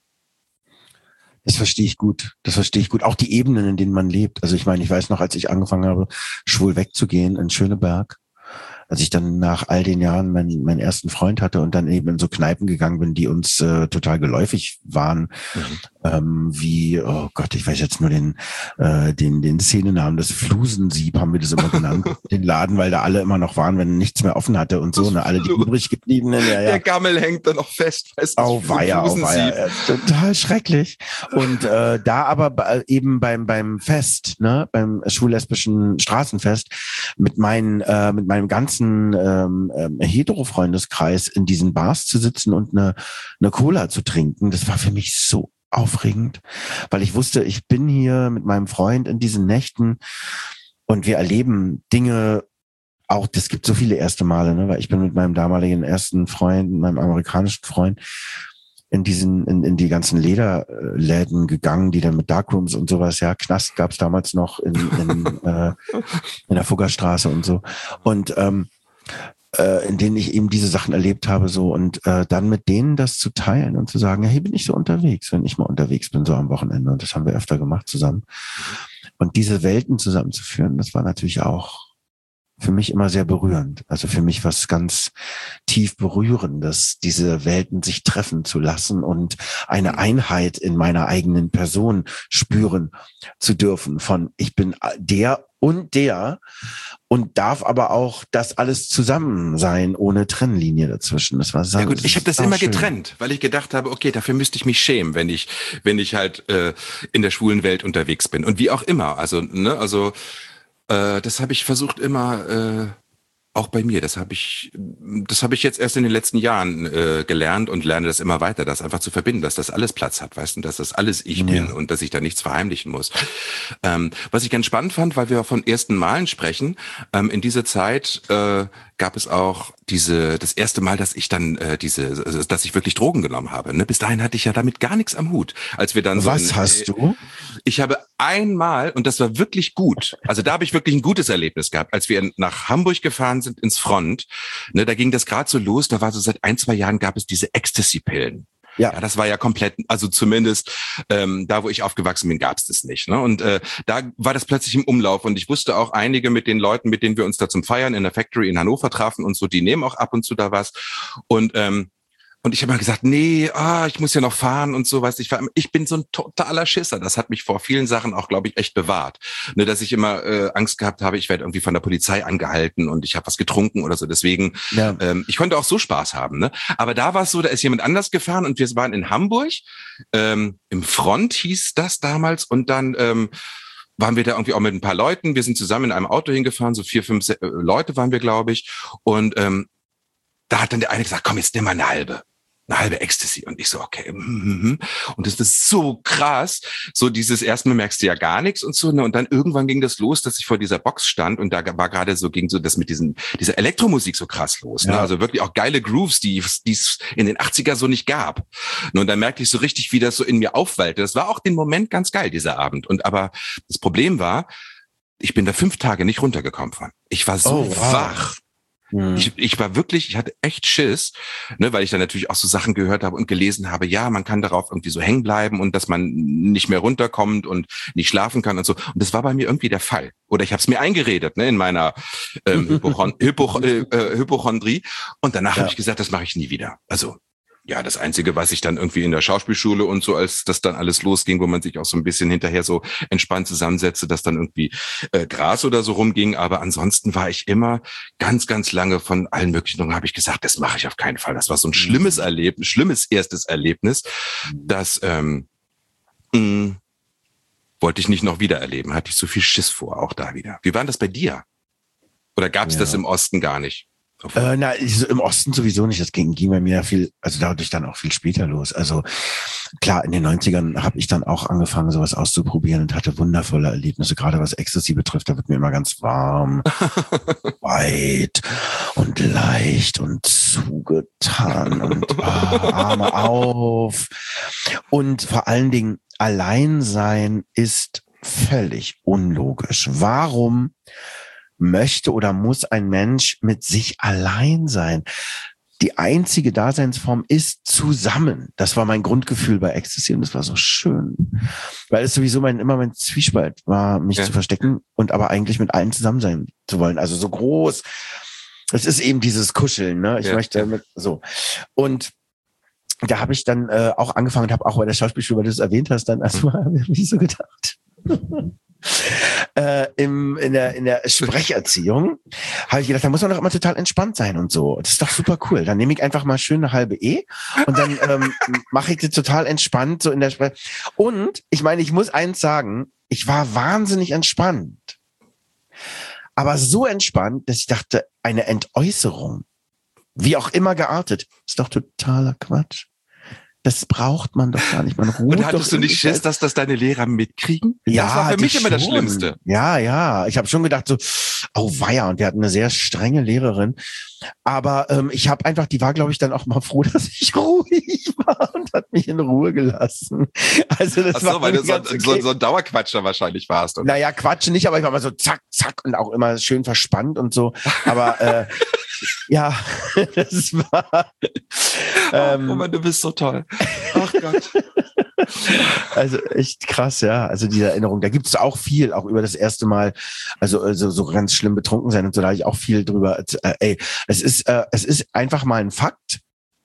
Das verstehe ich gut. Das verstehe ich gut. Auch die Ebenen, in denen man lebt. Also ich meine, ich weiß noch, als ich angefangen habe, schwul wegzugehen in Schöneberg, als ich dann nach all den Jahren meinen, meinen ersten Freund hatte und dann eben in so Kneipen gegangen bin, die uns äh, total geläufig waren, mhm. ähm, wie, oh Gott, ich weiß jetzt nur den, äh, den, den Szenennamen, das Flusensieb haben wir das immer genannt, den Laden, weil da alle immer noch waren, wenn nichts mehr offen hatte und so, ne, alle die übrig gebliebenen. Ja, ja. Der Gammel hängt da noch fest. Weißt du, oh weia, oh weia, äh, total schrecklich. Und äh, da aber eben beim beim Fest, ne, beim schwul-lesbischen Straßenfest, mit meinen, äh, mit meinem ganzen ähm, äh, Hetero-Freundeskreis in diesen Bars zu sitzen und eine eine Cola zu trinken, das war für mich so aufregend, weil ich wusste, ich bin hier mit meinem Freund in diesen Nächten und wir erleben Dinge. Auch, das gibt so viele erste Male, ne, weil ich bin mit meinem damaligen ersten Freund, meinem amerikanischen Freund, in diesen, in, in die ganzen Lederläden gegangen, die dann mit Darkrooms und sowas, ja, Knast gab's damals noch in, in, äh, in der Fuggerstraße und so. Und ähm, äh, in denen ich eben diese Sachen erlebt habe, so, und äh, dann mit denen das zu teilen und zu sagen, hey, bin ich so unterwegs, wenn ich mal unterwegs bin, so am Wochenende. Und das haben wir öfter gemacht zusammen. Und diese Welten zusammenzuführen, das war natürlich auch für mich immer sehr berührend. Also für mich was ganz tief Berührendes, diese Welten sich treffen zu lassen und eine Einheit in meiner eigenen Person spüren zu dürfen von ich bin der und der und darf aber auch das alles zusammen sein, ohne Trennlinie dazwischen. Das war ja gut, ich habe das immer schön getrennt, weil ich gedacht habe, okay, dafür müsste ich mich schämen, wenn ich wenn ich halt äh, in der schwulen Welt unterwegs bin und wie auch immer. Also ne, also das habe ich versucht immer, äh, auch bei mir. Das habe ich, das habe ich jetzt erst in den letzten Jahren äh, gelernt und lerne das immer weiter, das einfach zu verbinden, dass das alles Platz hat, weißt du, dass das alles ich ja. bin und dass ich da nichts verheimlichen muss. Ähm, was ich ganz spannend fand, weil wir von ersten Malen sprechen, ähm, in dieser Zeit äh, gab es auch diese, das erste Mal, dass ich dann äh, diese, dass ich wirklich Drogen genommen habe. Ne? Bis dahin hatte ich ja damit gar nichts am Hut. Als wir dann was so in, hast du? Ich habe einmal, und das war wirklich gut, also da habe ich wirklich ein gutes Erlebnis gehabt, als wir nach Hamburg gefahren sind ins Front, ne, da ging das gerade so los, da war so seit ein, zwei Jahren gab es diese Ecstasy-Pillen. Ja. ja, das war ja komplett, also zumindest ähm, da, wo ich aufgewachsen bin, gab es das nicht. Ne? Und äh, da war das plötzlich im Umlauf und ich wusste auch einige mit den Leuten, mit denen wir uns da zum Feiern in der Factory in Hannover trafen und so, die nehmen auch ab und zu da was. Und ähm, Und ich habe mal gesagt, nee, ah, ich muss ja noch fahren und so, weißt du, ich war, ich bin so ein totaler Schisser. Das hat mich vor vielen Sachen auch, glaube ich, echt bewahrt. Ne, dass ich immer äh, Angst gehabt habe, ich werde irgendwie von der Polizei angehalten und ich habe was getrunken oder so. Deswegen, ja. ähm, ich konnte auch so Spaß haben. Ne? Aber da war es so, da ist jemand anders gefahren und wir waren in Hamburg, ähm, im Front hieß das damals und dann ähm, waren wir da irgendwie auch mit ein paar Leuten. Wir sind zusammen in einem Auto hingefahren, so vier, fünf äh, Leute waren wir, glaube ich. Und ähm, da hat dann der eine gesagt, komm, jetzt nimm mal eine halbe. Eine halbe Ecstasy. Und ich so, okay. Und das ist so krass. So dieses, erstmal merkst du ja gar nichts und so. Ne? Und dann irgendwann ging das los, dass ich vor dieser Box stand und da war gerade so, ging so das mit diesen, dieser Elektromusik so krass los. Ja. Ne? Also wirklich auch geile Grooves, die es in den achtziger so nicht gab. Und dann merkte ich so richtig, wie das so in mir aufwallte. Das war auch den Moment ganz geil, dieser Abend. Und aber das Problem war, ich bin da fünf Tage nicht runtergekommen von. Ich war so oh, wow. wach. Ich, ich war wirklich, ich hatte echt Schiss, ne, weil ich dann natürlich auch so Sachen gehört habe und gelesen habe, ja, man kann darauf irgendwie so hängen bleiben und dass man nicht mehr runterkommt und nicht schlafen kann und so. Und das war bei mir irgendwie der Fall. Oder ich habe es mir eingeredet, ne, in meiner ähm, Hypochon- Hypoch- äh, Hypochondrie. Und danach ja. habe ich gesagt, das mache ich nie wieder. Also ja, das Einzige, was ich dann irgendwie in der Schauspielschule und so, als das dann alles losging, wo man sich auch so ein bisschen hinterher so entspannt zusammensetzte, dass dann irgendwie äh, Gras oder so rumging. Aber ansonsten war ich immer ganz, ganz lange von allen möglichen Dingen, habe ich gesagt, das mache ich auf keinen Fall. Das war so ein schlimmes Erlebnis, schlimmes erstes Erlebnis, das ähm, mh, wollte ich nicht noch wieder erleben. Hatte ich so viel Schiss vor, auch da wieder. Wie war das bei dir? Oder gab es ja. das im Osten gar nicht? Äh, na, im Osten sowieso nicht. Das ging, ging bei mir viel, also dadurch dann auch viel später los. Also klar, in den neunzigern habe ich dann auch angefangen, sowas auszuprobieren und hatte wundervolle Erlebnisse. Gerade was Ecstasy betrifft, da wird mir immer ganz warm, weit und leicht und zugetan und oh, Arme auf. Und vor allen Dingen, Alleinsein ist völlig unlogisch. Warum möchte oder muss ein Mensch mit sich allein sein? Die einzige Daseinsform ist zusammen. Das war mein Grundgefühl bei Ecstasy und das war so schön. Weil es sowieso mein, immer mein Zwiespalt war, mich ja. zu verstecken und aber eigentlich mit allen zusammen sein zu wollen. Also so groß Es ist eben dieses Kuscheln, ne? Ich Ja. möchte mit, so. Und da habe ich dann äh, auch angefangen und habe auch bei der Schauspielschule, weil du es erwähnt hast, dann erstmal hab ich mich so gedacht. äh, im, in, der, in der Sprecherziehung habe ich gedacht, da muss man doch immer total entspannt sein und so. Das ist doch super cool. Dann nehme ich einfach mal schön eine halbe E und dann ähm, mache ich das total entspannt so in der Sprech. Und ich meine, ich muss eins sagen, ich war wahnsinnig entspannt. Aber so entspannt, dass ich dachte, eine Entäußerung, wie auch immer geartet, ist doch totaler Quatsch. Das braucht man doch gar nicht. Man ruht Und hattest doch du nicht in- Schiss, dass das deine Lehrer mitkriegen? Ja, das war für das mich immer das schon. Schlimmste. Ja, ja. Ich habe schon gedacht so, oh weia, und wir hatten eine sehr strenge Lehrerin. Aber ähm, ich habe einfach, die war, glaube ich, dann auch mal froh, dass ich ruhig war und hat mich in Ruhe gelassen. Also das Ach war so, weil du mir so, ganz okay. so, so ein Dauerquatscher wahrscheinlich warst. Oder? Naja, Quatsch nicht, aber ich war mal so zack, zack und auch immer schön verspannt und so. Aber äh, ja, das war ähm, oh Mann, du bist so toll. Ach Gott. also echt krass, ja. Also diese Erinnerung, da gibt es auch viel, auch über das erste Mal, also, also so ganz schlimm betrunken sein und so, da habe ich auch viel drüber. Äh, ey, es ist, äh, es ist einfach mal ein Fakt.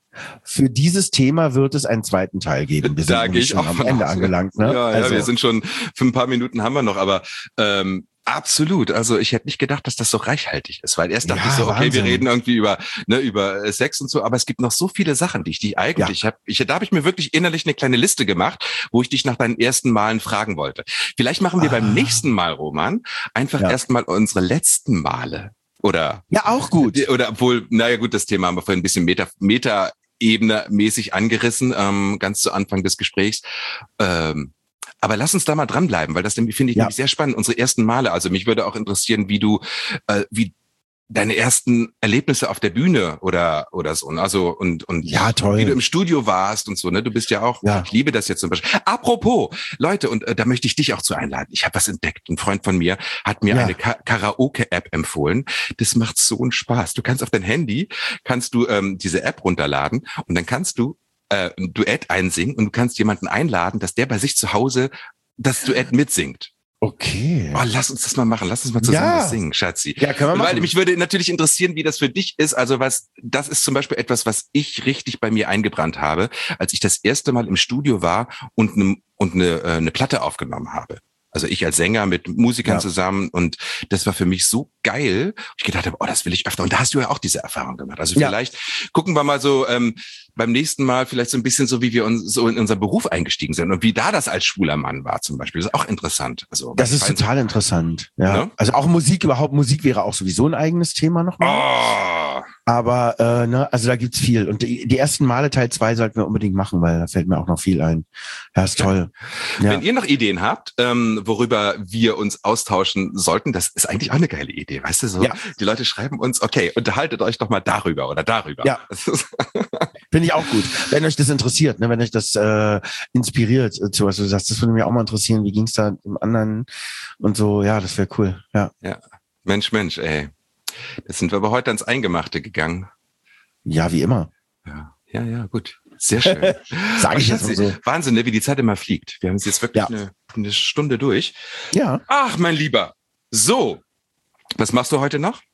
Für dieses Thema wird es einen zweiten Teil geben. Wir sind Da gehe nämlich ich schon auch am von Ende aus. angelangt. Ne? Ja, also, ja, wir sind schon, für ein paar Minuten haben wir noch, aber ähm, absolut. Also ich hätte nicht gedacht, dass das so reichhaltig ist, weil erst dachte Ja, ich so, okay, Wahnsinn. wir reden irgendwie über ne, über Sex und so, aber es gibt noch so viele Sachen, die ich die eigentlich Ja. habe. Ich, da habe ich mir wirklich innerlich eine kleine Liste gemacht, wo ich dich nach deinen ersten Malen fragen wollte. Vielleicht machen wir Ah. beim nächsten Mal, Roman, einfach Ja. erstmal unsere letzten Male. Oder, ja, auch gut. oder obwohl, naja gut, das Thema haben wir vorhin ein bisschen Meta, Meta Ebene mäßig angerissen, ähm, ganz zu Anfang des Gesprächs. Ähm, aber lass uns da mal dranbleiben, weil das nämlich finde ich Ja. nämlich sehr spannend. Unsere ersten Male. Also mich würde auch interessieren, wie du, äh, wie deine ersten Erlebnisse auf der Bühne oder oder so. Also und und Ja, toll. wie du im Studio warst und so. Ne, du bist ja auch. Ja. Ich liebe das jetzt zum Beispiel. Apropos Leute, und äh, da möchte ich dich auch zu einladen. Ich habe was entdeckt. Ein Freund von mir hat mir Ja. eine Ka- Karaoke-App empfohlen. Das macht so einen Spaß. Du kannst auf dein Handy kannst du ähm, diese App runterladen und dann kannst du äh, ein Duett einsingen und du kannst jemanden einladen, dass der bei sich zu Hause das Duett mitsingt. Okay. Oh, lass uns das mal machen. Lass uns mal zusammen Ja. was singen, Schatzi. Ja, können wir Weil machen. mich würde natürlich interessieren, wie das für dich ist. Also was, das ist zum Beispiel etwas, was ich richtig bei mir eingebrannt habe, als ich das erste Mal im Studio war und eine und eine, äh, eine Platte aufgenommen habe. Also ich als Sänger mit Musikern Ja. zusammen und das war für mich so geil. Ich gedacht habe, oh, das will ich öfter. Und da hast du ja auch diese Erfahrung gemacht. Also Ja. vielleicht gucken wir mal so ähm, beim nächsten Mal vielleicht so ein bisschen so, wie wir uns so in unseren Beruf eingestiegen sind und wie da das als schwuler Mann war zum Beispiel. Das ist auch interessant. Also Das ist falls- total interessant. Ja. Ne? Also auch Musik, überhaupt Musik wäre auch sowieso ein eigenes Thema nochmal. Oh, Aber äh, ne, also da gibt's viel. Und die, die ersten Male Teil zwei sollten wir unbedingt machen, weil da fällt mir auch noch viel ein. Ja, ist toll. Ja. Wenn ihr noch Ideen habt, ähm, worüber wir uns austauschen sollten, das ist eigentlich auch eine geile Idee, weißt du so? Ja. Die Leute schreiben uns, okay, unterhaltet euch doch mal darüber oder darüber. Ja. Das ist- Finde ich auch gut. Wenn euch das interessiert, ne, wenn euch das äh, inspiriert, äh, zu was du sagst, das würde mich auch mal interessieren. Wie ging's da im anderen und so? Ja, das wäre cool. Ja, Mensch, Mensch, ey. Jetzt sind wir aber heute ans Eingemachte gegangen. ja, wie immer. Ja, ja, ja, gut. Sehr schön. Sage ich Und jetzt mal Schatzi, so. Wahnsinn, ne, wie die Zeit immer fliegt. Wir haben es jetzt wirklich Ja. eine, eine Stunde durch. Ja. Ach, mein Lieber. So, was machst du heute noch?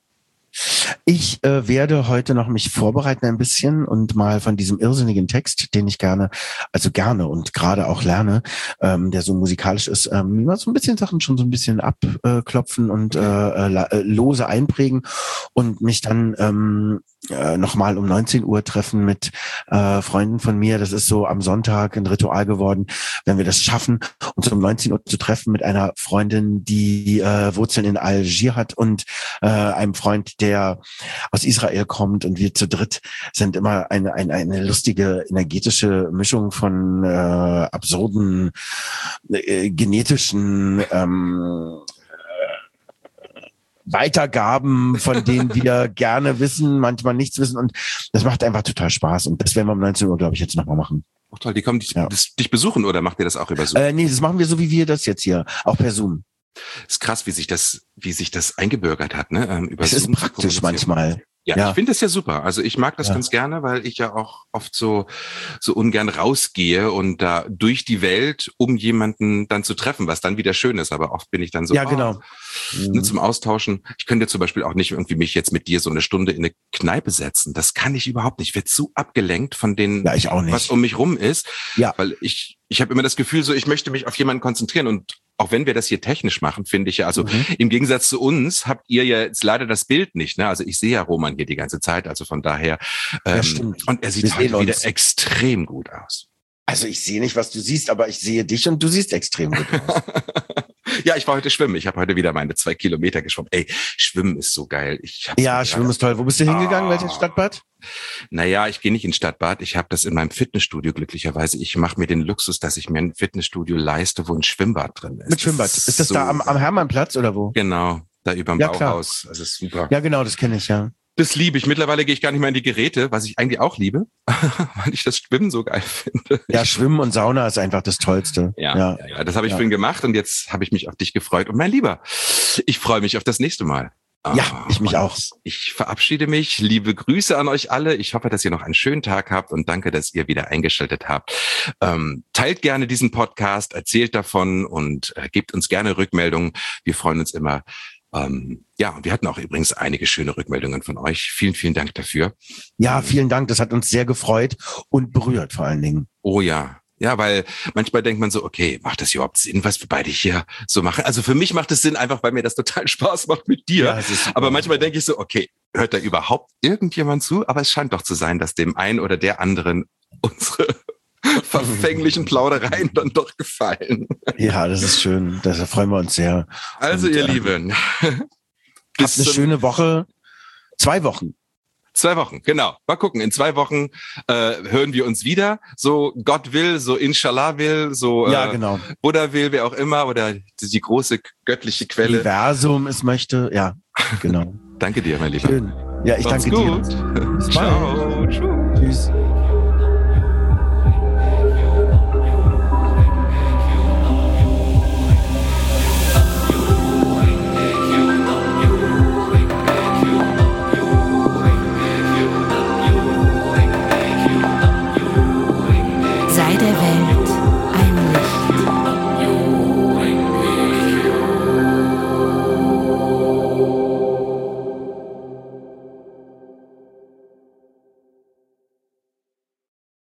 Ich äh, werde heute noch mich vorbereiten ein bisschen und mal von diesem irrsinnigen Text, den ich gerne, also gerne und gerade auch lerne, ähm, der so musikalisch ist, ähm, mal so ein bisschen Sachen schon so ein bisschen abklopfen und äh, äh, lose einprägen und mich dann ähm, äh, nochmal um neunzehn Uhr treffen mit äh, Freunden von mir. Das ist so am Sonntag ein Ritual geworden, wenn wir das schaffen, uns um neunzehn Uhr zu treffen mit einer Freundin, die äh, Wurzeln in Algier hat und äh, einem Freund, der aus Israel kommt, und wir zu dritt sind immer eine eine, eine lustige energetische Mischung von äh, absurden äh, genetischen ähm, Weitergaben, von denen wir gerne wissen, manchmal nichts wissen, und das macht einfach total Spaß, und das werden wir um neunzehn Uhr, glaube ich, jetzt nochmal machen. Ach toll, die kommen dich, Ja. das, dich besuchen oder macht ihr das auch über Zoom? Äh, nee, das machen wir so, wie wir das jetzt hier, auch per Zoom. Ist krass, wie sich das, wie sich das eingebürgert hat, ne? Ähm, über Es ist Zoom zu praktisch kommunizieren. manchmal. Ja, Ja. ich finde das ja super. Also ich mag das Ja. ganz gerne, weil ich ja auch oft so so ungern rausgehe und da durch die Welt, um jemanden dann zu treffen, was dann wieder schön ist. Aber oft bin ich dann so, Ja, oh, genau. ne, zum Austauschen. Ich könnte zum Beispiel auch nicht irgendwie mich jetzt mit dir so eine Stunde in eine Kneipe setzen. Das kann ich überhaupt nicht. Ich werde so abgelenkt von den, Ja, ich auch nicht. was um mich rum ist. Ja. Weil ich ich habe immer das Gefühl, so ich möchte mich auf jemanden konzentrieren und auch wenn wir das hier technisch machen, finde ich ja, also Mhm. im Gegensatz zu uns habt ihr ja jetzt leider das Bild nicht, ne? Also ich sehe ja Roman hier die ganze Zeit, also von daher. Ähm, Ja, stimmt. und er sieht Wir sehen heute wieder uns. extrem gut aus. Also ich sehe nicht, was du siehst, aber ich sehe dich und du siehst extrem gut aus. Ja, ich war heute schwimmen. Ich habe heute wieder meine zwei Kilometer geschwommen. Ey, Schwimmen ist so geil. Ich hab's Ja, mir Schwimmen gerade- ist toll. Wo bist du hingegangen? Ah. Welches Stadtbad? Naja, ich gehe nicht ins Stadtbad. Ich habe das in meinem Fitnessstudio glücklicherweise. Ich mache mir den Luxus, dass ich mir ein Fitnessstudio leiste, wo ein Schwimmbad drin ist. Mit Schwimmbad. Ist das so da am, am Hermannplatz oder wo? Genau, da überm Ja, klar. Bauhaus. Das ist super. Ja, genau, das kenne ich, ja. Das liebe ich. Mittlerweile gehe ich gar nicht mehr in die Geräte, was ich eigentlich auch liebe, weil ich das Schwimmen so geil finde. Ja, Schwimmen und Sauna ist einfach das Tollste. Ja, ja. ja das habe ich Ja. vorhin gemacht und jetzt habe ich mich auf dich gefreut. Und mein Lieber, ich freue mich auf das nächste Mal. Ja, ich mich Und auch. Ich verabschiede mich. Liebe Grüße an euch alle. Ich hoffe, dass ihr noch einen schönen Tag habt und danke, dass ihr wieder eingeschaltet habt. Ähm, teilt gerne diesen Podcast, erzählt davon und äh, gebt uns gerne Rückmeldungen. Wir freuen uns immer. Ähm, ja, und wir hatten auch übrigens einige schöne Rückmeldungen von euch. Vielen, vielen Dank dafür. Ja, vielen Dank. Das hat uns sehr gefreut und berührt vor allen Dingen. Oh ja. Ja, weil manchmal denkt man so, okay, macht das überhaupt Sinn, was wir beide hier so machen? Also für mich macht es Sinn, einfach weil mir das total Spaß macht mit dir. Ja, es ist super. Aber manchmal denke ich so, okay, hört da überhaupt irgendjemand zu? Aber es scheint doch zu sein, dass dem einen oder der anderen unsere verfänglichen Plaudereien dann doch gefallen. Ja, das ist schön. Da freuen wir uns sehr. Also Und, ihr äh, Lieben, Habt bis eine zum- schöne Woche. Zwei Wochen. Zwei Wochen, genau. Mal gucken, in zwei Wochen äh, hören wir uns wieder. So Gott will, so Inshallah will, so äh, Ja, genau. Buddha will, wer auch immer, oder die, die große göttliche Quelle. Universum es möchte. Ja, genau. Danke dir, mein Lieber. Schön. Ja, ich Macht's danke gut. dir. Bis bald. Ciao. Tschüss. Tschüss.